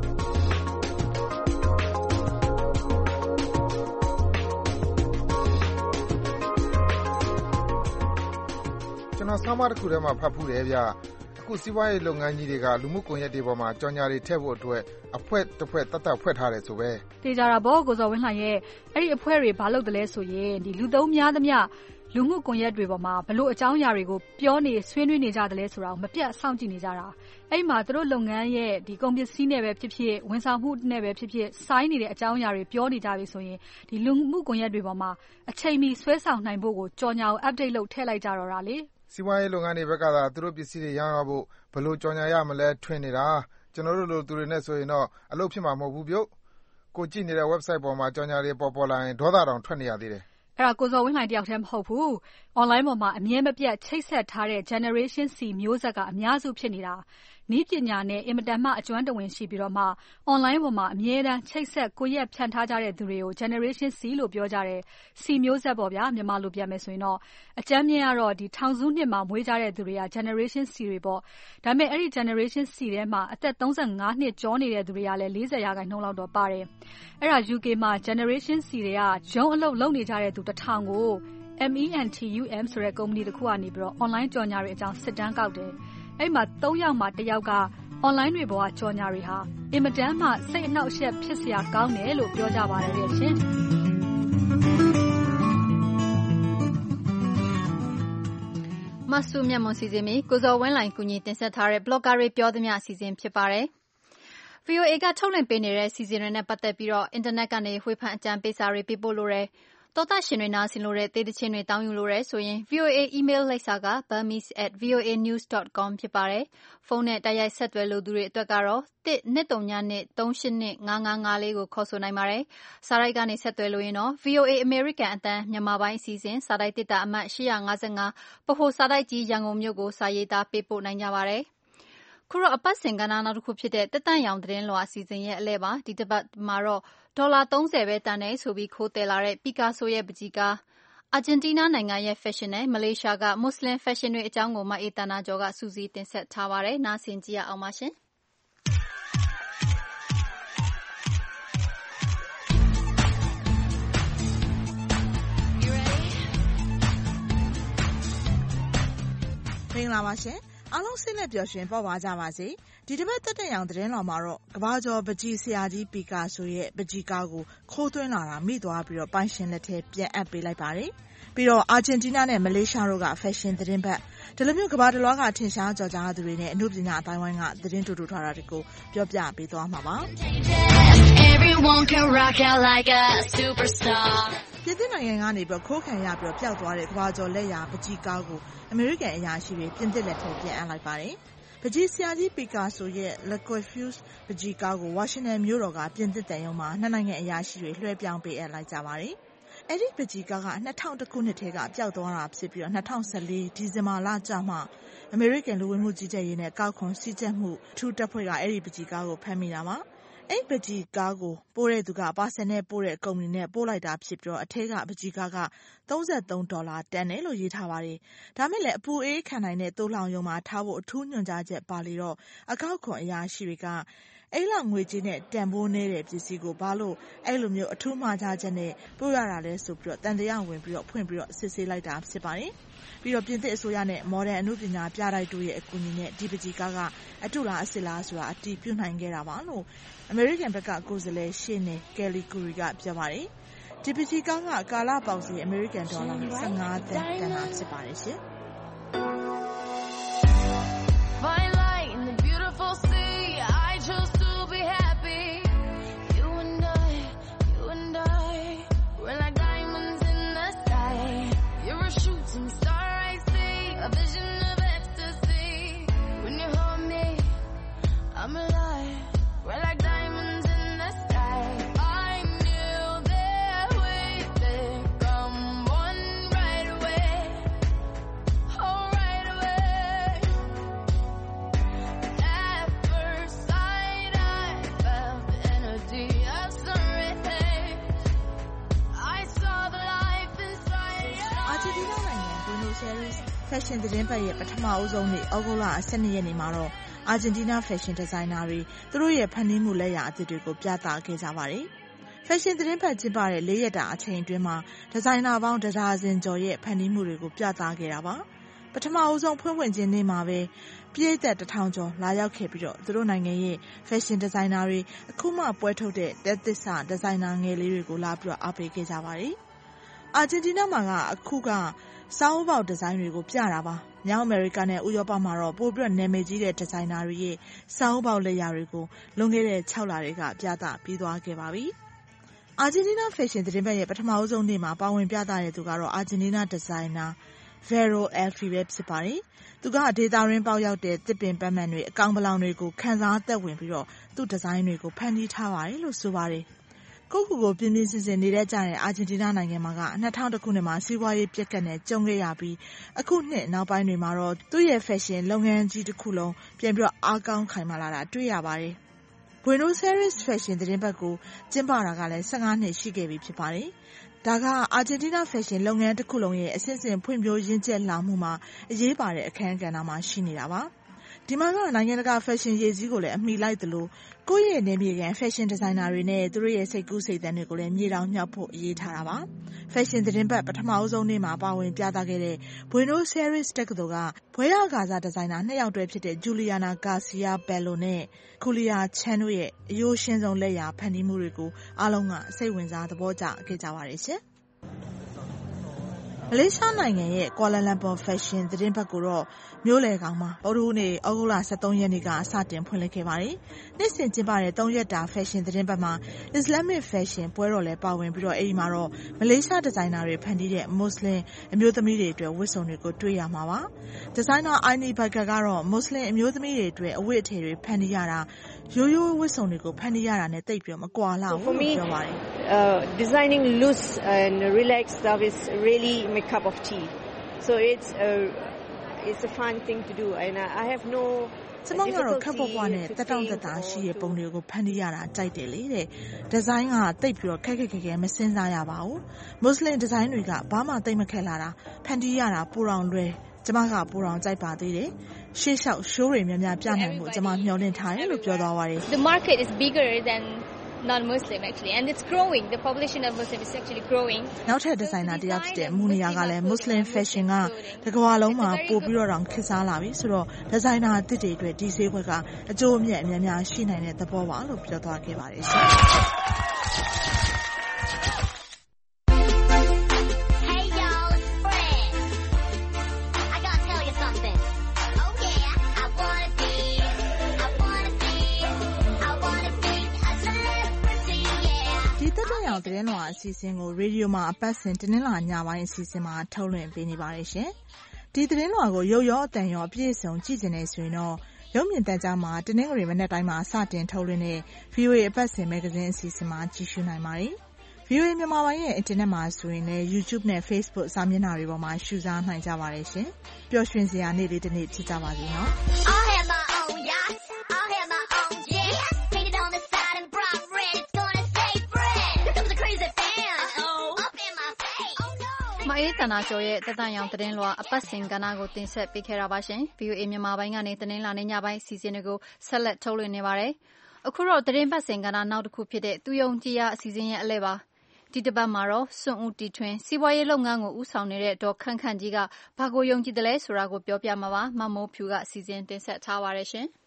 ကျွန်တော်ဆောင်းပါးတစ်ခုထဲမှာဖတ်ဖူးတယ်ဗျအခုစီးပွားရေးလုပ်ငန်းကြီးတွေကလူမှုကွန်ရက်တွေပေါ်မှာကြော်ညာတွေထည့်ဖို့အတွက်အဖွဲ့တစ်ဖွဲ့တတ်တတ်ဖွဲ့ထားတယ်ဆိုပဲတေးကြတာပေါ့ကိုစောဝင်းလှိုင်ရဲ့အဲ့ဒီအဖွဲ့တွေဘာလုပ်တယ်လဲဆိုရင်ဒီလူသုံးများသမျှလူမှုကွန်ရက်တွေပေါ်မှာဘလို့အကြောင်းအရာတွေကိုပြောနေဆွေးနွေးနေကြတယ်လဲဆိုတာကိုမပြတ်စောင့်ကြည့်နေကြတာအဲ့မှာသူတို့လုပ်ငန်းရဲ့ဒီကုန်ပစ္စည်းနဲ့ပဲဖြစ်ဖြစ်ဝန်ဆောင်မှုနဲ့ပဲဖြစ်ဖြစ်စိုင်းနေတဲ့အကြောင်းအရာတွေပြောနေကြပြီဆိုရင်ဒီလူမှုကွန်ရက်တွေပေါ်မှာအချိန်မီဆွဲဆောင်နိုင်ဖို့ကိုကြော်ညာကို update လုပ်ထည့်လိုက်ကြတော့တာလေစီးပွားရေးလုပ်ငန်းတွေဘက်ကသာသူတို့ပစ္စည်းတွေရောင်းရဖို့ဘလို့ကြော်ညာရမလဲထွင်နေတာကျွန်တော်တို့လိုသူတွေနဲ့ဆိုရင်တော့အလုပ်ဖြစ်မှာမဟုတ်ဘူးပြုတ်ကိုကြည့်နေတဲ့ website ပေါ်မှာကြော်ညာတွေပေါ်ပေါ်လာရင်ဒေါသတောင်ထွက်နေရသေးတယ်အဲ့ဒါကိုစောဝင်းလှိုင်တယောက်တည်းမဟုတ်ဘူး online ပေါ်မှာအမြဲမပြတ်ချိတ်ဆက်ထားတဲ့ generation C မျိုးဆက်ကအများစုဖြစ်နေတာနည်းပညာနဲ့အင်မတန်မှအကျွမ်းတဝင်ရှိပြီးတော့မှ online ပေါ်မှာအမြဲတမ်းချိတ်ဆက်ကိုရက်ဖြန့်ထားကြတဲ့သူတွေကို generation C လို့ပြောကြတယ် C မျိုးဆက်ပေါ့ဗျာမြန်မာလိုပြန်မယ်ဆိုရင်တော့အကြမ်းမြင်ကတော့ဒီထောင်စုနှစ်မှာမွေးကြတဲ့သူတွေက generation C တွေပေါ့ဒါပေမဲ့အဲ့ဒီ generation C ထဲမှာအသက်သုံးဆယ့်ငါးနှစ်ကျော်နေတဲ့သူတွေကလည်း၄၀ရာခိုင်နှုန်းလောက်တော့ပါတယ်အဲ့ဒါ U K မှာ generation C တွေကရုံးအလုပ်လုပ်နေကြတဲ့သူတစ်ထောင်ကို Mentum ဆိုတဲ့ကုမ္ပဏီတစ်ခုကနေပြီးတော့ online ကြော်ညာတွေအကြောင်းစစ်တမ်းကောက်တယ်အဲ့မှာသုံးယောက်မှာတစ်ယောက်က online တွေပေါ်ကကြော်ညာတွေဟာအင်မတန်မှစိတ်အနှောက်အယှက်ဖြစ်စရာကောင်းတယ်လို့ပြောကြပါတယ်လေရှင်မဆုမြတ်မွန်စီစဉ်မီကိုဇော်ဝင်းလိုင်ကူညီတင်ဆက်ထားတဲ့ blogger တွေပြောသမျှအစီအစဉ်ဖြစ်ပါတယ်ဗွီအိုအေ ကထုတ်လွှင့်ပေးနေတဲ့အစီအစဉ်တွေနဲ့ပတ်သက်ပြီးတော့အင်တာနက်ကနေဝေဖန်အကြံပေးစာတွေပေးပို့လိုတယ်သောတာရှင်တွေနားဆင်လို့တဲ့တေးသချင်းတွေတောင်းယူလိုတယ်ဆိုရင် ဗွီအိုအေ email လိပ်စာက burmese at voanews dot com ဖြစ်ပါတယ်ဖုန်းနဲ့တိုက်ရိုက်ဆက်သွယ်လိုသူတွေအတွက်ကတော့ one nine zero two two three eight two five five five fourကိုခေါ်ဆိုနိုင်ပါတယ်စာတိုက်ကနေဆက်သွယ်လို့ရင်တော့ ဗွီအိုအေ American အသံမြန်မာပိုင်းအစီအစဉ်စာတိုက်တစ်တာအမှတ်eight five fiveဗဟိုစာတိုက်ကြီးရန်ကုန်မြို့ကိုစာရေးသားပေးပို့နိုင်ကြပါတယ်ခုတော့အပတ်စဉ်ကဏ္ဍနောက်တစ်ခုဖြစ်တဲ့တက်တန့်ရောင်သတင်းလွှာအစီအစဉ်ရဲ့အလဲပါဒီတစ်ပတ်မှာတော့ဒေါ်လာthirtyပဲတန်တယ်ဆိုပြီးခိုးတယ်လာတဲ့ပီကာဆိုရဲ့ပကြီးကားအာဂျင်တီးနားနိုင်ငံရဲ့ fashion နဲ့မလေးရှားကမွတ်စလင် fashion တွေအကြောင်းကိုမအေးတနာကျော်ကစူးစီးတင်ဆက်ထားပါတယ်နားဆင်ကြည့်ရအောင်ပါရှင်မင်္ဂလာပါရှင်အားလုံးစိတ်နဲ့ပျော်ရွှင်ပေါ့ပါကြပါစေဒီတစ်ပတ်တက်တဲ့ရောင်သတင်းတော်မှာတော့ကဘာကျော်ပကြီးဆရာကြီးပီကာဆိုရဲ့ပကြီးကားကိုခိုးသွင်းလာတာမိသွားပြီးတော့ပိုင်ရှင်လက်ထဲပြန်အပ်ပေးလိုက်ပါတယ်ပြီးတော့အာဂျင်တီးနားနဲ့မလေးရှားတို့က fashion သတင်းပတ်ဒီလိုမျိုးကဘာတလွှားကထင်ရှားကြော်ကြားသူတွေနဲ့အမှုပညာအတိုင်းဝိုင်းကသတင်းတူတူထားတာတွေကိုပြောပြပေးသွားမှာပါEveryone can rock out like a superstarပြည်သူနိုင်ငံကနေပြီးခိုးခံရပြီးပျောက်သွားတဲ့ကဘာကျော်လက်ရာပကြီးကားကိုအမေရိကန်အရာရှိတွေပြင်သစ်လက်ထဲပြန်အပ်လိုက်ပါတယ်ပကြီးဆရာကြီးပီကာဆိုရဲ့ Le Coiffeuse ပကြီးကားကိုဝါရှင်တန်မြို့တော်ကပြင်သစ်တန်ရုံမှာနှစ်နိုင်ငံအရာရှိတွေလွှဲပြောင်းပေးအပ်လိုက်ကြပါတယ်အဲ့ဒီပကြီးကားကtwo thousand oneခုနှစ်ထဲကပျောက်သွားတာဖြစ်ပြီးတော့twenty fourteenဒီဇင်ဘာလကျမှအမေရိကန်လူဝင်မှုကြီးကြပ်ရေးနဲ့ကောက်ခွန်စည်းကြပ်မှုထူးတပ်ဖွဲ့ကအဲ့ဒီပကြီးကားကိုဖမ်းမိတာပါအဲ့ပကြီးကားကိုပို့တဲ့သူကပါဆယ်နဲ့ပို့တဲ့ကုမ္ပဏီနဲ့ပို့လိုက်တာဖြစ်ပြီးတော့အထက်ကပကြီးကားကthirty-threeဒေါ်လာတန်တယ်လို့ရေးထားပါတယ်။ဒါမဲ့လည်းအပူအေးခံနိုင်တဲ့သိုးလောင်ယုံမှာထားဖို့အထူးညွှန်ကြားချက်ပါလေတော့အကောက်ခွန်အရာရှိတွေကအဲ့လောက်ငွေကြေးနဲ့တန်ဖိုးနေတဲ့ပစ္စည်းကိုဘာလို့အဲ့လိုမျိုးအထူးမှားကြားချက်နဲ့ပို့ရတာလဲဆိုပြီးတော့တန်တရားဝင်ပြီးတော့ဖွင့်ပြီးတော့စစ်ဆေးလိုက်တာဖြစ်ပါတယ်။ပြီးတော့ပြင်သစ်အစိုးရနဲ့မော်ဒန်အမှုပညာပြတိုက်တို့ရဲ့အကူအညီနဲ့ဒီပကြီးကားကအတူလားအစ်လားဆိုတာအတီးပြုနိုင်ခဲ့တာပါလို့အမေရိကန်ဘက်ကကိုယ်စားလှယ်ရှေ့နေကယ်လီကူရီကပြောပါတယ်။ဒီပကြီးကားကကာလပေါက်စီအမေရိကန်ဒေါ်လာfifteenသန်းတန်တာဖြစ်ပါတယ်ရှင်။ fashion သတင်းပတ်ရဲ့ပထမအဦးဆုံးနေ့ဩဂုတ်လtwelveရက်နေ့မှာတော့အာဂျင်တီးနား fashion designer တွေသူတို့ရဲ့ဖန်တီးမှုလက်ရာအသစ်တွေကိုပြသခဲ့ကြပါတယ်။ fashion သတင်းပတ်ကျင်းပတဲ့၄ရက်တာအချိန်အတွင်းမှာဒီဇိုင်နာပေါင်းတစ်ဒါဇင်ကျော်ရဲ့ဖန်တီးမှုတွေကိုပြသခဲ့တာပါ။ပထမအဦးဆုံးဖွင့်ဖွင့်ခြင်းနေ့မှာပဲပြည်သက်တစ်ထောင်ကျော်လာရောက်ခဲ့ပြီးတော့သူတို့နိုင်ငံရဲ့ fashion designer တွေအခုမှပွဲထုတ်တဲ့တက်သစ်စ designer ငယ်လေးတွေကိုလာပြီးတော့အားပေးခဲ့ကြပါတယ်။အာဂျင်တီးနားမှာကအခုကစာအုပ်ပေါက်ဒီဇိုင်းတွေကိုပြတာပါ။မြောက်အမေရိကနဲ့ဥရောပမှာတော့ပိုပြီးတော့နာမည်ကြီးတဲ့ဒီဇိုင်နာတွေရဲ့စာအုပ်ပေါက်လက်ရာတွေကိုလွန်ခဲ့တဲ့sixလတွေကပြသပြီးသွားခဲ့ပါပြီ။အာဂျင်တီးနား fashion သတင်းပတ်ရဲ့ပထမအဆုံးနေ့မှာပါဝင်ပြသတဲ့သူကတော့အာဂျင်တီးနားဒီဇိုင်နာ Vero Elfi ပဲဖြစ်ပါတယ်။သူကဒေတာရင်းပေါက်ရောက်တဲ့တစ်ပင်ပတ်မှန်တွေအကောင်ပလောင်တွေကိုခန်းစားသက်ဝင်ပြီးတော့သူ့ဒီဇိုင်းတွေကိုဖန်တီးထားပါတယ်လို့ဆိုပါတယ်။ကိုကူကိုပြင်းပြင်းစင်စင်နေတဲ့ကြတဲ့အာဂျင်တီးနားနိုင်ငံမှာကtwo thousand oneခုနှစ်မှာစီးပွားရေးပြက်ကတ်နဲ့ကြုံခဲ့ရပြီးအခုနှစ်နောက်ပိုင်းတွေမှာတော့သူ့ရဲ့ fashion လုပ်ငန်းကြီးတစ်ခုလုံးပြန်ပြီးတော့အားကောင်းခိုင်မာလာတာတွေ့ရပါတယ်။ Buenos Aires fashion သတင်းပတ်ကိုကျင်းပတာကလည်းfifteenနှစ်ရှိခဲ့ပြီဖြစ်ပါတယ်။ဒါကအာဂျင်တီးနား fashion လုပ်ငန်းတစ်ခုလုံးရဲ့အဆင့်ဆင့်ဖွံ့ဖြိုးရင်းကျက်လာမှုမှာအရေးပါတဲ့အခန်းကဏ္ဍမှာရှိနေတာပါ။ဒီမှာကနိုင်ငံတကာ fashion ရေးကြီးကိုလည်းအမိလိုက်သလိုကိုယ့်ရဲ့နေမြေကန် fashion designer တွေနဲ့သူတို့ရဲ့စိတ်ကူးစိတ်သန်းတွေကိုလည်းမြေတောင်မြောက်ဖို့အရေးထားတာပါ။ fashion သတင်းပတ်ပထမအဆုံးနေ့မှာပါဝင်ပြသခဲ့တဲ့ Buenos Aires တက္ကသိုလ်ကဘွဲ့ရကာစားဒီဇိုင်နာနှစ်ယောက်တွဲဖြစ်တဲ့ Juliana Garcia Bello နဲ့ Julia Chan တို့ရဲ့အရိုးရှင်းဆုံးလက်ရာဖန်တီးမှုတွေကိုအားလုံးကစိတ်ဝင်စားသဘောကျခဲ့ကြပါတယ်ရှင်။မလေးရှားနိုင်ငံရဲ့ ကွာလာလမ်ပါဖက်ရှင်သတင်းပတ်ကိုတော့မြို့လယ်ကောင်မှာဗုဒ္ဓဟူးနေ့ဩဂုတ်လဆယ့်သုံးရက်နေ့ကစတင်ဖွင့်လှစ်ခဲ့ပါတယ်။နှစ်စဉ်ကျင်းပတဲ့သုံးရက်တာဖက်ရှင်သတင်းပတ်မှာအစ္စလာမစ်ဖက်ရှင်ပွဲတော်လည်းပါဝင်ပြီးတော့အဲဒီမှာတော့မလေးရှားဒီဇိုင်နာတွေဖန်တီးတဲ့မွတ်စလင်အမျိုးသမီးတွေအတွက်ဝတ်စုံတွေကိုတွေ့ရမှာပါ။ဒီဇိုင်နာအိုင်နီဘတ်ကာကတော့မွတ်စလင်အမျိုးသမီးတွေအတွက်အဝတ်အထည်တွေဖန်တီးရတာရိုးရိုးဝတ်စုံတွေကိုဖန်တီးရတာနဲ့တိတ်ပြီးမကွာလောက်ဘူးလို့ပြောပါတယ်။ Uh, designing loose and relaxed stuff is really my cup of tea. So it's a it's a fun thing to do, and I have no. ကျမကတော့ခက်ပွားပွားနဲ့တက်တောင့်တက်တာရှိတဲ့ပုံတွေကိုဖန်တီးရတာကြိုက်တယ်လေတဲ့ဒီဇိုင်းကတိတ်ပြီးတော့ခက်ခက်ခဲခဲမစင်စားရပါဘူးမွတ်စလင်ဒီဇိုင်းတွေကဘာမှတိတ်မခက်လာတာဖန်တီးရတာပူတော်လွယ်ကျမကပူတော်ကြိုက်ပါသေးတယ်ရှေ့လျှောက်ရှိုးတွေများများပြနိုင်မှုကျမမျှော်လင့်ထားတယ်လို့ပြောသွားပါတယ် The market is bigger than non-Muslim actually, and it's growing. The population of Muslims is actually growing. နောက်ထပ်ဒီဇိုင်နာတယောက်ဖြစ်တဲ့မူနီယာကလည်း Muslim fashion ကတကမ္ဘာလုံးမှာပို့ပြီးတော့တောင်ခေတ်စားလာပြီဆိုတော့ဒီဇိုင်နာအသစ်တွေအတွက်ဒီဈေးကွက်ကအကျိုးအမြတ်အများများရှိနိုင်တဲ့သဘောပါလို့ပြောသွားခဲ့ပါတယ်ရှင်။အောင်သတင်းလွှာအစီအစဉ်ကိုရေဒီယိုမှာအပတ်စဉ်တင်းနှလာညပိုင်းအစီအစဉ်မှာထုတ်လွှင့်ပေးနေပါတယ်ရှင်။ဒီသတင်းလွှာကိုရုပ်ရောအတန်ရောအပြည့်အစုံကြည့်ကျင်နေဆိုရင်တော့ရုပ်မြင်သံကြားမှာတင်းနှငရီမနေ့တိုင်းမှာစတင်ထုတ်လွှင့်တဲ့ ဗီအိုအေ အပတ်စဉ်မဂ္ဂဇင်းအစီအစဉ်မှာကြည့်ရှုနိုင်ပါတယ်။ ဗီအိုအေမြန်မာပိုင်းရဲ့အင်တာနက်မှာဆိုရင်လည်း YouTube နဲ့ Facebook စာမျက်နှာတွေပေါ်မှာရှုစားနိုင်ကြပါတယ်ရှင်။ပျော်ရွှင်စရာနေ့လေးတစ်နေ့ဖြစ်ကြပါစေနော်။ I'll have my own yacht. I'll have my own jet. Painted on the side and bright red. It's gonna stay fresh. Here comes the crazy fan. Uh-oh. Up in my face. Oh no. မအေးတနာကျော်ရဲ့တတန်ရောင်သတင်းလွှာအပတ်စဉ်ကဏ္ဍကိုတင်ဆက်ပေးခဲ့တာပါရှင်။ ဗီအိုအေမြန်မာပိုင်းကနေသတင်းလာနေညပိုင်းစီစဉ်တွေကိုဆက်လက်ထုတ်လွှင့်နေပါတယ်။အခုတော့သတင်းပတ်စဉ်ကဏ္ဍနောက်တစ်ခုဖြစ်တဲ့သူယုံကြည်ရအစီအစဉ်ရဲ့အလဲပါ။ဒီတစ်ပတ်မှာတော့စွန့်ဦးတီထွင်စီးပွားရေးလုပ်ငန်းကိုဦးဆောင်နေတဲ့ဒေါ်ခန့်ခန့်ကြီးကဘာကိုယုံကြည်တယ်လဲဆိုတာကိုပြောပြမှာပါ။မမိုးဖြူကစီစဉ်တင်ဆက်ထားပါတယ်ရှင်။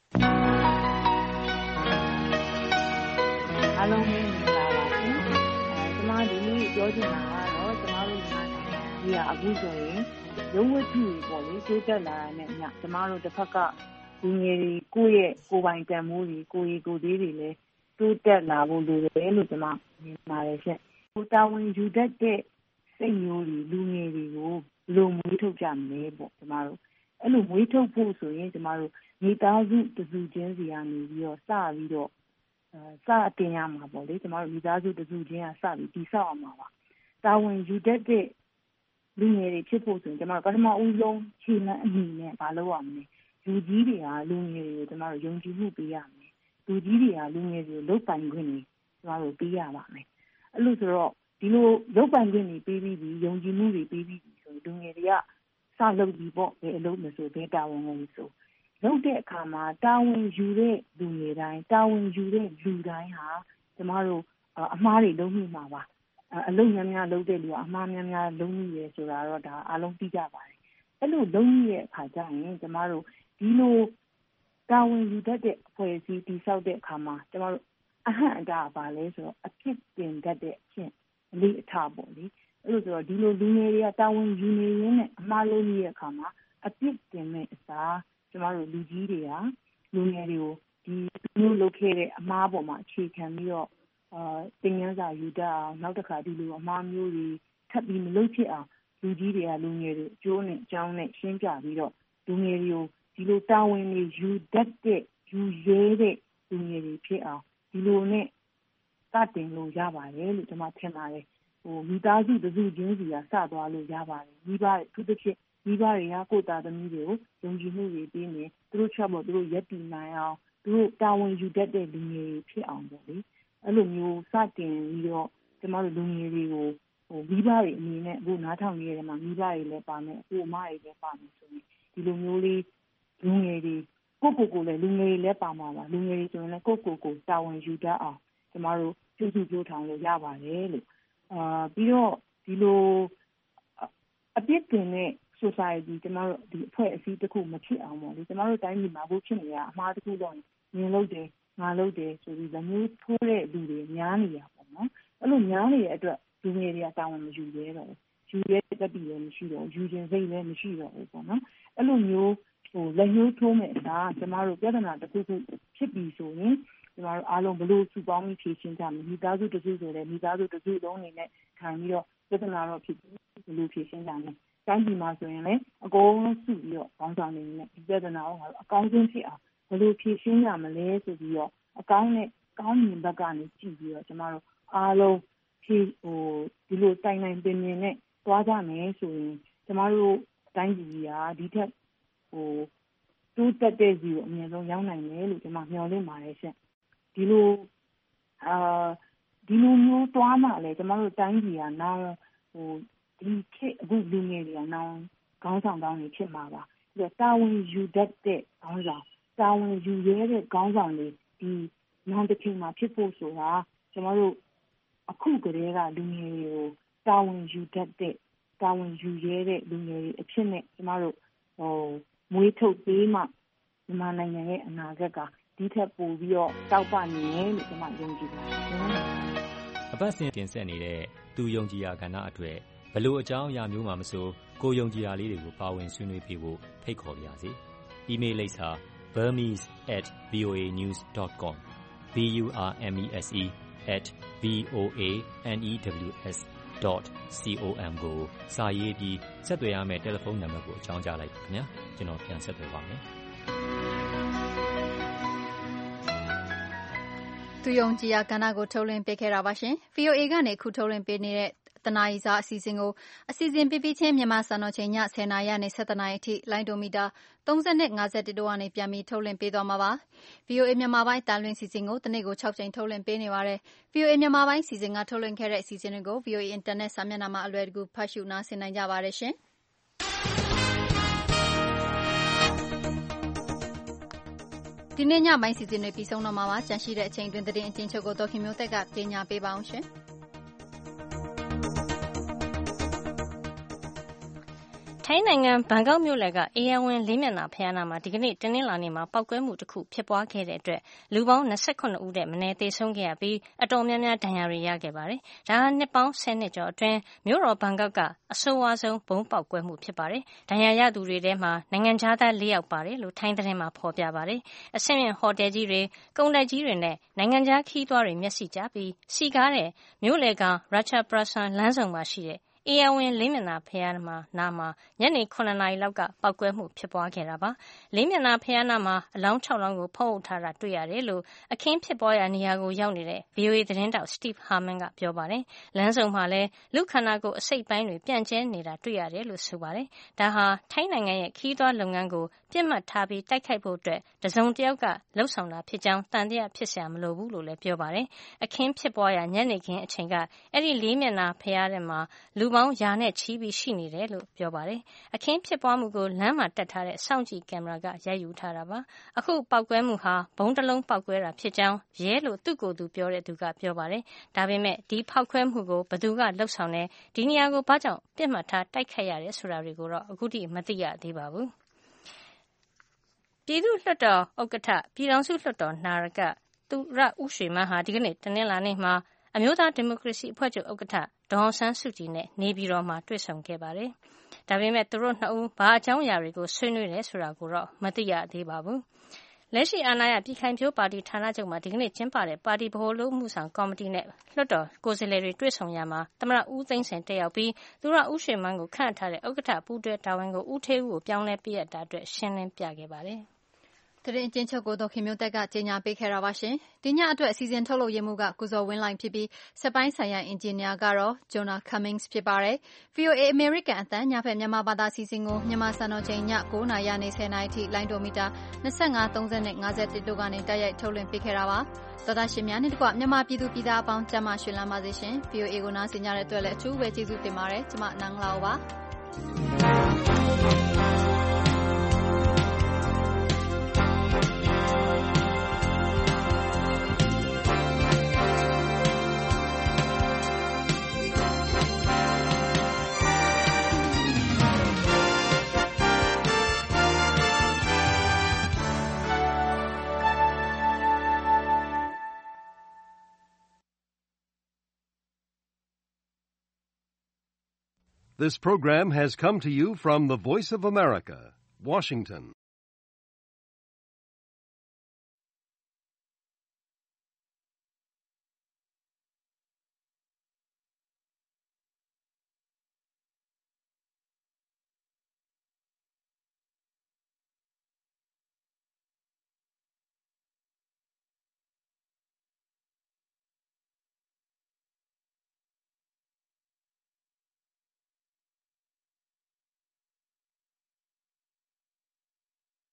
အားလုံးမင်္ဂလာပါရှင်။အဲကျမဒီပြောချင်တာကတော့ကျမတို့မြန်မာနိုင်ငံကြီးကအခုဆိုရင်ရုံးဝတ္ထုတွေပေါ့လေတိုးတက်လာတဲ့ညကျမတို့တစ်ဖက်ကဒီငယ်တွေကိုယ့်ရဲ့ကိုယ်ပိုင်တန်ဖိုးတွေကိုယ်ရည်ကိုယ်သေးတွေလည်းတိုးတက်လာဖို့လိုတယ်လို့ကျမမြင်ပါတယ်ရှင်။ကိုတာဝန်ယူတတ်တဲ့စိတ်မျိုးတွေလူငယ်တွေကိုဘယ်လိုမွေးထုတ်ကြမလဲပေါ့ကျမတို့အဲ့လိုမွေးထုတ်ဖို့ဆိုရင်ကျမတို့မိသားစုတစုချင်းစီကနေပြီးတော့စပြီးတော့အဲစအတင်ရမှာပေါ့လေကျမတို့မိသားစုတစုချင်းကစပြီးတိဆောက်အောင်ပါပါတာဝန်ယူတတ်တဲ့လူငယ်တွေဖြစ်ဖို့ဆိုရင်ကျမတို့ပထမဦးဆုံးခြေလှမ်းအမိနဲ့မလုပ်ရမလဲလူကြီးတွေကလူငယ်တွေကိုကျမတို့ယုံကြည်မှုပေးရမယ်လူကြီးတွေကလူငယ်တွေကိုလုပ်ပိုင်ခွင့်တွေကျမတို့ပေးရပါမယ်အဲ့လိုဆိုတော့ဒီလိုလုပ်ပိုင်ခွင့်တွေပေးပြီးပြီးယုံကြည်မှုတွေပေးပြီးဆိုလူငယ်တွေကစလုပ်ပြီးပေါ့ဘယ်အလုပ်မဆိုဘယ်တာဝန်ကိုဆိုလုပ်တဲ့အခါမှာတာဝန်ယူတဲ့လူငယ်တိုင်းတာဝန်ယူတဲ့လူတိုင်းဟာကျမတို့အမှားတွေလုပ်မိမှာပါအလုပ်များများလုပ်တဲ့လူကအမှားများများလုပ်မိရဲဆိုတာတော့ဒါအားလုံးသိကြပါတယ်အဲ့လိုလုပ်မိရဲ့အခါကျရင်ကျမတို့ဒီလိုတာဝန်ယူတတ်တဲ့အဖွဲ့အစည်းတည်ဆောက်တဲ့အခါမှာကျမတို့အဟန့်အတားပါလဲဆိုတော့အဖြစ်တင်တတ်တဲ့အဖြစ်အလေးအထားပေါ့လေအဲ့လိုဆိုတော့ဒီလိုလူငယ်တွေကတာဝန်ယူနေရင်းနဲ့အမှားလုပ်မိရဲ့အခါမှာအဖြစ်တင်မဲ့အစားကျမတို့လူကြီးတွေကလူငယ်တွေကိုဒီမျိုးလုပ်ခဲ့တဲ့အမှားပေါ်မှာအခြေခံပြီးတော့အာတင်ငန်းစာယူတတ်အောင်နောက်တစ်ခါဒီလိုအမှားမျိုးတွေထပ်ပြီးမလုပ်ဖြစ်အောင်လူကြီးတွေကလူငယ်တွေအကျိုးနဲ့အကြောင်းနဲ့ရှင်းပြပြီးတော့လူငယ်တွေကိုဒီလိုတာဝန်တွေယူတတ်တဲ့ယူရဲတဲ့လူငယ်တွေဖြစ်အောင်ဒီလိုနဲ့စတင်လို့ရပါတယ်လို့ကျွန်မထင်ပါတယ်ဟိုမိသားစုတစုချင်းစီကစသွားလို့ရပါတယ်မိဘသူတစ်ဖြစ်မိဘတွေကကိုယ့်သားသမီးတွေကိုယုံကြည်မှုတွေပေးနေသူတို့ချက်ဖို့သူတို့ရက်တည်နိုင်အောင်သူတို့တာဝန်ယူတတ်တဲ့လူငယ်တွေဖြစ်အောင်ပေါ့လေအဲ့လိုမျိုးစတင်ပြီးတော့ကျွန်တော်တို့လူငယ်တွေကိုဟိုမိဘတွေအနေနဲ့အခုနားထောင်နေရတဲ့မှာမိဘတွေလည်းပါမယ်အကိုအမတွေလည်းပါမယ်ဆိုရင်ဒီလိုမျိုးလေးလူငယ်တွေကိုကိုကိုကိုလည်းလူငယ်တွေလည်းပါမှာပါလူငယ်တွေဆိုရင်လည်းကိုကိုကိုတာဝန်ယူတတ်အောင်ကျွန်တော်တို့ပြုစုပြောထောင်လို့ရပါတယ်လို့အာပြီးတော့ဒီလိုအပြစ်တင်တဲ့ society ကျွန်တော်တို့ဒီအဖွဲ့အစည်းတစ်ခုမဖြစ်အောင်ပေါ့လေကျွန်တော်တို့တိုင်းပြည်မှာဘုဖြစ်နေရအမှားတစ်ခုတော့မြင်လို့တယ်ငါလို့တယ်ဆိုပြီးလည်းမျိုးထိုးတဲ့လူတွေများနေရပေါ့နော်အဲ့လိုများနေတဲ့အတွက်လူငယ်တွေကတာဝန်မယူရဲတော့ဘူးယူရဲတတိလည်းမရှိတော့ယူခြင်းစိတ်လည်းမရှိတော့ဘူးပေါ့နော်အဲ့လိုမျိုးဟိုလက်ညှိုးထိုးမဲ့အစားကျမတို့ပြဿနာတစ်ခုခုဖြစ်ပြီးဆိုရင်ကျမတို့အားလုံးဘလို့စုပေါင်းပြီးဖြေရှင်းကြမယ်မိသားစုတစ်စုဆိုလည်းမိသားစုတစ်စုလုံးအနေနဲ့ခံပြီးတော့ပြဿနာတော့ဖြစ်ဘလို့ဖြေရှင်းကြမယ်တိုင်းပြည်မှာဆိုရင်လည်းအကုန်လုံးစုပြီးတော့ခေါင်းဆောင်နေနေဒီပြဿနာကိုငါတို့အကောင်းဆုံးဖြစ်အောင်ဘလို့ဖြေရှင်းကြမလဲဆိုပြီးတော့အကောင်းနဲ့ကောင်းမြင်ဘက်ကနေကြည့်ပြီးတော့ကျမတို့အားလုံးဖြေဟိုဒီလိုတိုင်တိုင်ပင်ပင်နဲ့သွားကြမယ်ဆိုရင်ကျမတို့တိုင်းပြည်ကဒီထက်ဟိုတိုးတက်တဲ့စီကိုအမြဲဆုံးရောက်နိုင်မယ်လို့ကျွန်မမျှော်လင့်ပါတယ်ရှင်ဒီလိုအာဒီလိုမျိုးသွားမှလည်းကျမတို့တိုင်းပြည်ကနောင်ဟိုဒီခေတ်အခုလူငယ်တွေကနောင်ခေါင်းဆောင်ကောင်းတွေဖြစ်မှာပါပြီးတော့တာဝန်ယူတတ်တဲ့ခေါင်းဆောင်တာဝန်ယူရတဲ့ခေါင်းဆောင်တွေဒီနောင်တစ်ချိန်မှာဖြစ်ဖို့ဆိုတာကျမတို့အခုကတည်းကလူငယ်တွေကိုတာဝန်ယူတတ်တဲ့တာဝန်ယူရတဲ့လူငယ်တွေအဖြစ်နဲ့ကျမတို့ဟိုမွေးထုတ်ပေးမှမြန်မာနိုင်ငံရဲ့အနာဂတ်ကဒီထက်ပိုပြီးတော့တောက်ပနေတယ်လို့ကျွန်မယုံကြည်ပါတယ်အပတ်စဉ်တင်ဆက်နေတဲ့သူယုံကြည်ရာကဏ္ဍအတွက်ဘလို့အကြောင်းအရာမျိုးမှမဆိုကိုယုံကြည်ရာလေးတွေကိုပါဝင်ဆွေးနွေးပြဖို့ဖိတ်ခေါ်ပါရစေ။ email လိပ်စာ burmese at voa news dot com b u r m e s e at v o a n e w s dot com ကိုစာရေးပြီးဆက်သွယ်ရမယ့်တယ်လီဖုန်းနံပါတ်ကိုအကြောင်းကြားလိုက်ပါခင်ဗျာကျွန်တော်ပြန်ဆက်သွယ်ပါမယ်သူယုံကြည်ရာကဏ္ဍကိုထုတ်လွှင့်ပေးခဲ့တာပါရှင် ဗွီအိုအေ ကနေခုထုတ်လွှင့်ပေးနေတဲ့တနာရီစာအစီအစဉ်ကိုအစီအစဉ်ပြပြချင်းမြန်မာစံတော်ချိန်ည ဆယ်နာရီကနေ ဆယ်တစ်နာရီအထိလိုင်းဒိုမီတာသုံး၂ ၅၁တို့ကနေပြန်ပြီးထုတ်လွှင့်ပေးသွားမှာပါ ဗွီအိုအေ မြန်မာပိုင်းတာလွှင့်စီစဉ်ကိုတနေ့ကို၆ကြိမ်ထုတ်လွှင့်ပေးနေပါတယ် ဗွီအိုအေ မြန်မာပိုင်းစီစဉ်ကထုတ်လွှင့်ခဲ့တဲ့အစီအစဉ်တွေကို ဗွီအိုအေ အင်တာနက်စာမျက်နှာမှာအလွယ်တကူဖတ်ရှုနားဆင်နိုင်ကြပါတယ်ရှင်ဒီနေ့ညပိုင်းစီစဉ်တွေပြီးဆုံးတော့မှာပါကြန့်ရှိတဲ့အချိန်တွင်သတင်းအချင်းချုပ်ကိုဒေါခင်မျိုးသက်ကကြေညာပေးပါအောင်ရှင်ထိုင်းနိုင်ငံဘန်ကောက်မြို့လယ်ကအေယာဝင်လေးမျက်နှာဖျားနာမှာဒီကနေ့တနင်္လာနေ့မှာပောက်ကွဲမှုတစ်ခုဖြစ်ပွားခဲ့တဲ့အတွက်လူပေါင်း၂၈ဦးတဲ့မနည်းသေဆုံးခဲ့ရပြီးအတော်များများဒဏ်ရာတွေရခဲ့ပါတယ်။ဒါဟာနှစ်ပေါင်း၁၀နှစ်ကျော်အတွင်းမြို့တော်ဘန်ကောက်ကအဆိုးဝါးဆုံးဘုံပေါက်ကွဲမှုဖြစ်ပါတယ်။ဒဏ်ရာရသူတွေထဲမှာနိုင်ငံခြားသား၄ယောက်ပါတယ်လို့ထိုင်းသတင်းမှာဖော်ပြပါတယ်။အဆင့်မြင့်ဟိုတယ်ကြီးတွေကုန်တိုက်ကြီးတွေနဲ့နိုင်ငံခြားခီးသွားတွေမျက်စိကျပြီးစီကားတဲ့မြို့လယ်က Ratchaprasan လမ်းဆောင်မှာရှိတဲ့အေယာဝင်လေးမျက်နှာဖျားမှာနာမှာညနေ၇နာရီလောက်ကပောက်ကွဲမှုဖြစ်ပွားခဲ့တာပါလေးမျက်နှာဖျားနာမှာအလောင်း၆လောင်းကိုဖုံးအုပ်ထားတာတွေ့ရတယ်လို့အခင်းဖြစ်ပွားရာနေရာကိုရောက်နေတဲ့ ဗွီအိုအေ သတင်းတောက် Steve Harman ကပြောပါတယ်လမ်းစုံမှာလည်းလူခန္ဓာကိုယ်အစိတ်ပိုင်းတွေပြန့်ကျဲနေတာတွေ့ရတယ်လို့ဆိုပါတယ်ဒါဟာထိုင်းနိုင်ငံရဲ့ခီးသွွားလုပ်ငန်းကိုပြစ်မှတ်ထားပြီးတိုက်ခိုက်ဖို့အတွက်တစုံတစ်ယောက်ကလှုပ်ဆောင်တာဖြစ်ကြောင်းတန်တရားဖြစ်เสียမလိုဘူးလို့လည်းပြောပါတယ်အခင်းဖြစ်ပွားရာညနေခင်းအချိန်ကအဲ့ဒီလေးမျက်နှာဖျားထဲမှာလူပေါင်းရာနဲ့ချီးပြီးရှိနေတယ်လို့ပြောပါတယ်။အခင်းဖြစ်ပွားမှုကိုလမ်းမှာတက်ထားတဲ့စောင့်ကြည့်ကင်မရာကရိုက်ယူထားတာပါ။အခုပောက်ကွဲမှုဟာဘုံတစ်လုံးပောက်ကွဲတာဖြစ်ကြောင်းရဲလို့သူ့ကိုယ်သူပြောတဲ့သူကပြောပါတယ်။ဒါပေမဲ့ဒီဖောက်ခွဲမှုကိုဘယ်သူကလှုပ်ဆောင်လဲဒီနေရာကိုဘာကြောင့်ပြစ်မှတ်ထားတိုက်ခိုက်ရတယ်ဆိုတာတွေကိုတော့အခုထိမသိရသေးပါဘူး။ပြည်သူ့လွှတ်တော်ဥက္ကဋ္ဌပြည်ထောင်စုလွှတ်တော်နာယကသူရဦးရွှေမန်းဟာဒီကနေ့တနင်္လာနေ့မှာအမျိုးသားဒီမိုကရေစီအဖွဲ့ချုပ်ဥက္ကဋ္ဌဒေါ်အောင်ဆန်းစုကြည်နဲ့နေပြည်တော်မှာတွေ့ဆုံခဲ့ပါတယ်။ဒါပေမဲ့သူတို့နှစ်ဦးဘာအကြောင်းအရာတွေကိုဆွေးနွေးတယ်ဆိုတာကိုတော့မသိရသေးပါဘူး။လက်ရှိအာဏာရပြည်ခိုင်ဖြိုးပါတီဌာနချုပ်မှာဒီကနေ့ကျင်းပတဲ့ပါတီဗဟိုအမှုဆောင်ကော်မတီနဲ့လွှတ်တော်ကိုယ်စားလှယ်တွေတွေ့ဆုံရမှာသမ္မတဦးသိန်းစိန်တက်ရောက်ပြီးသူရဦးရွှေမန်းကိုခန့်ထားတဲ့ဥက္ကဋ္ဌပူးတွဲတာဝန်ကိုဦးထေးဦးကိုပြောင်းလဲပေးရတာအတွက်ရှင်းလင်းပြခဲ့ပါတယ်။သတင်းအကျဉ်းချုပ်ကိုဒေါခင်မျိုးသက်ကကြေညာပေးခဲ့တာပါရှင်။ဒီညအတွက်အစီအစဉ်ထုတ်လုပ်ရမှုကကုစော်ဝင်းလိုင်းဖြစ်ပြီးစက်ပိုင်းဆိုင်ရာအင်ဂျင်နီယာကတော့ Jonah Cummings ဖြစ်ပါတယ်။ ဗွီအိုအေ American အသံညဖက်မြန်မာဘာသာအစီအစဉ်ကိုမြန်မာစံတော်ချိန်ည၉နာရီနေဆယ်နာရီထိလိုင်းဒိုမီတာ၂၅ ၃၀နဲ့၅၁တို့ကနေတိုက်ရိုက်ထုတ်လွှင့်ပေးခဲ့တာပါ။သောသားရှင်များနဲ့တကွမြန်မာပြည်သူပြည်သားအပေါင်းကျမ်းမာရွှင်လန်းပါစေရှင်။ ဗွီအိုအေကိုနားဆင်ကြတဲ့အတွက်လည်းအထူးပဲကျေးဇူးတင်ပါတယ်။ကျွန်မနန်းလာပါ This program has come to you from the Voice of America, Washington.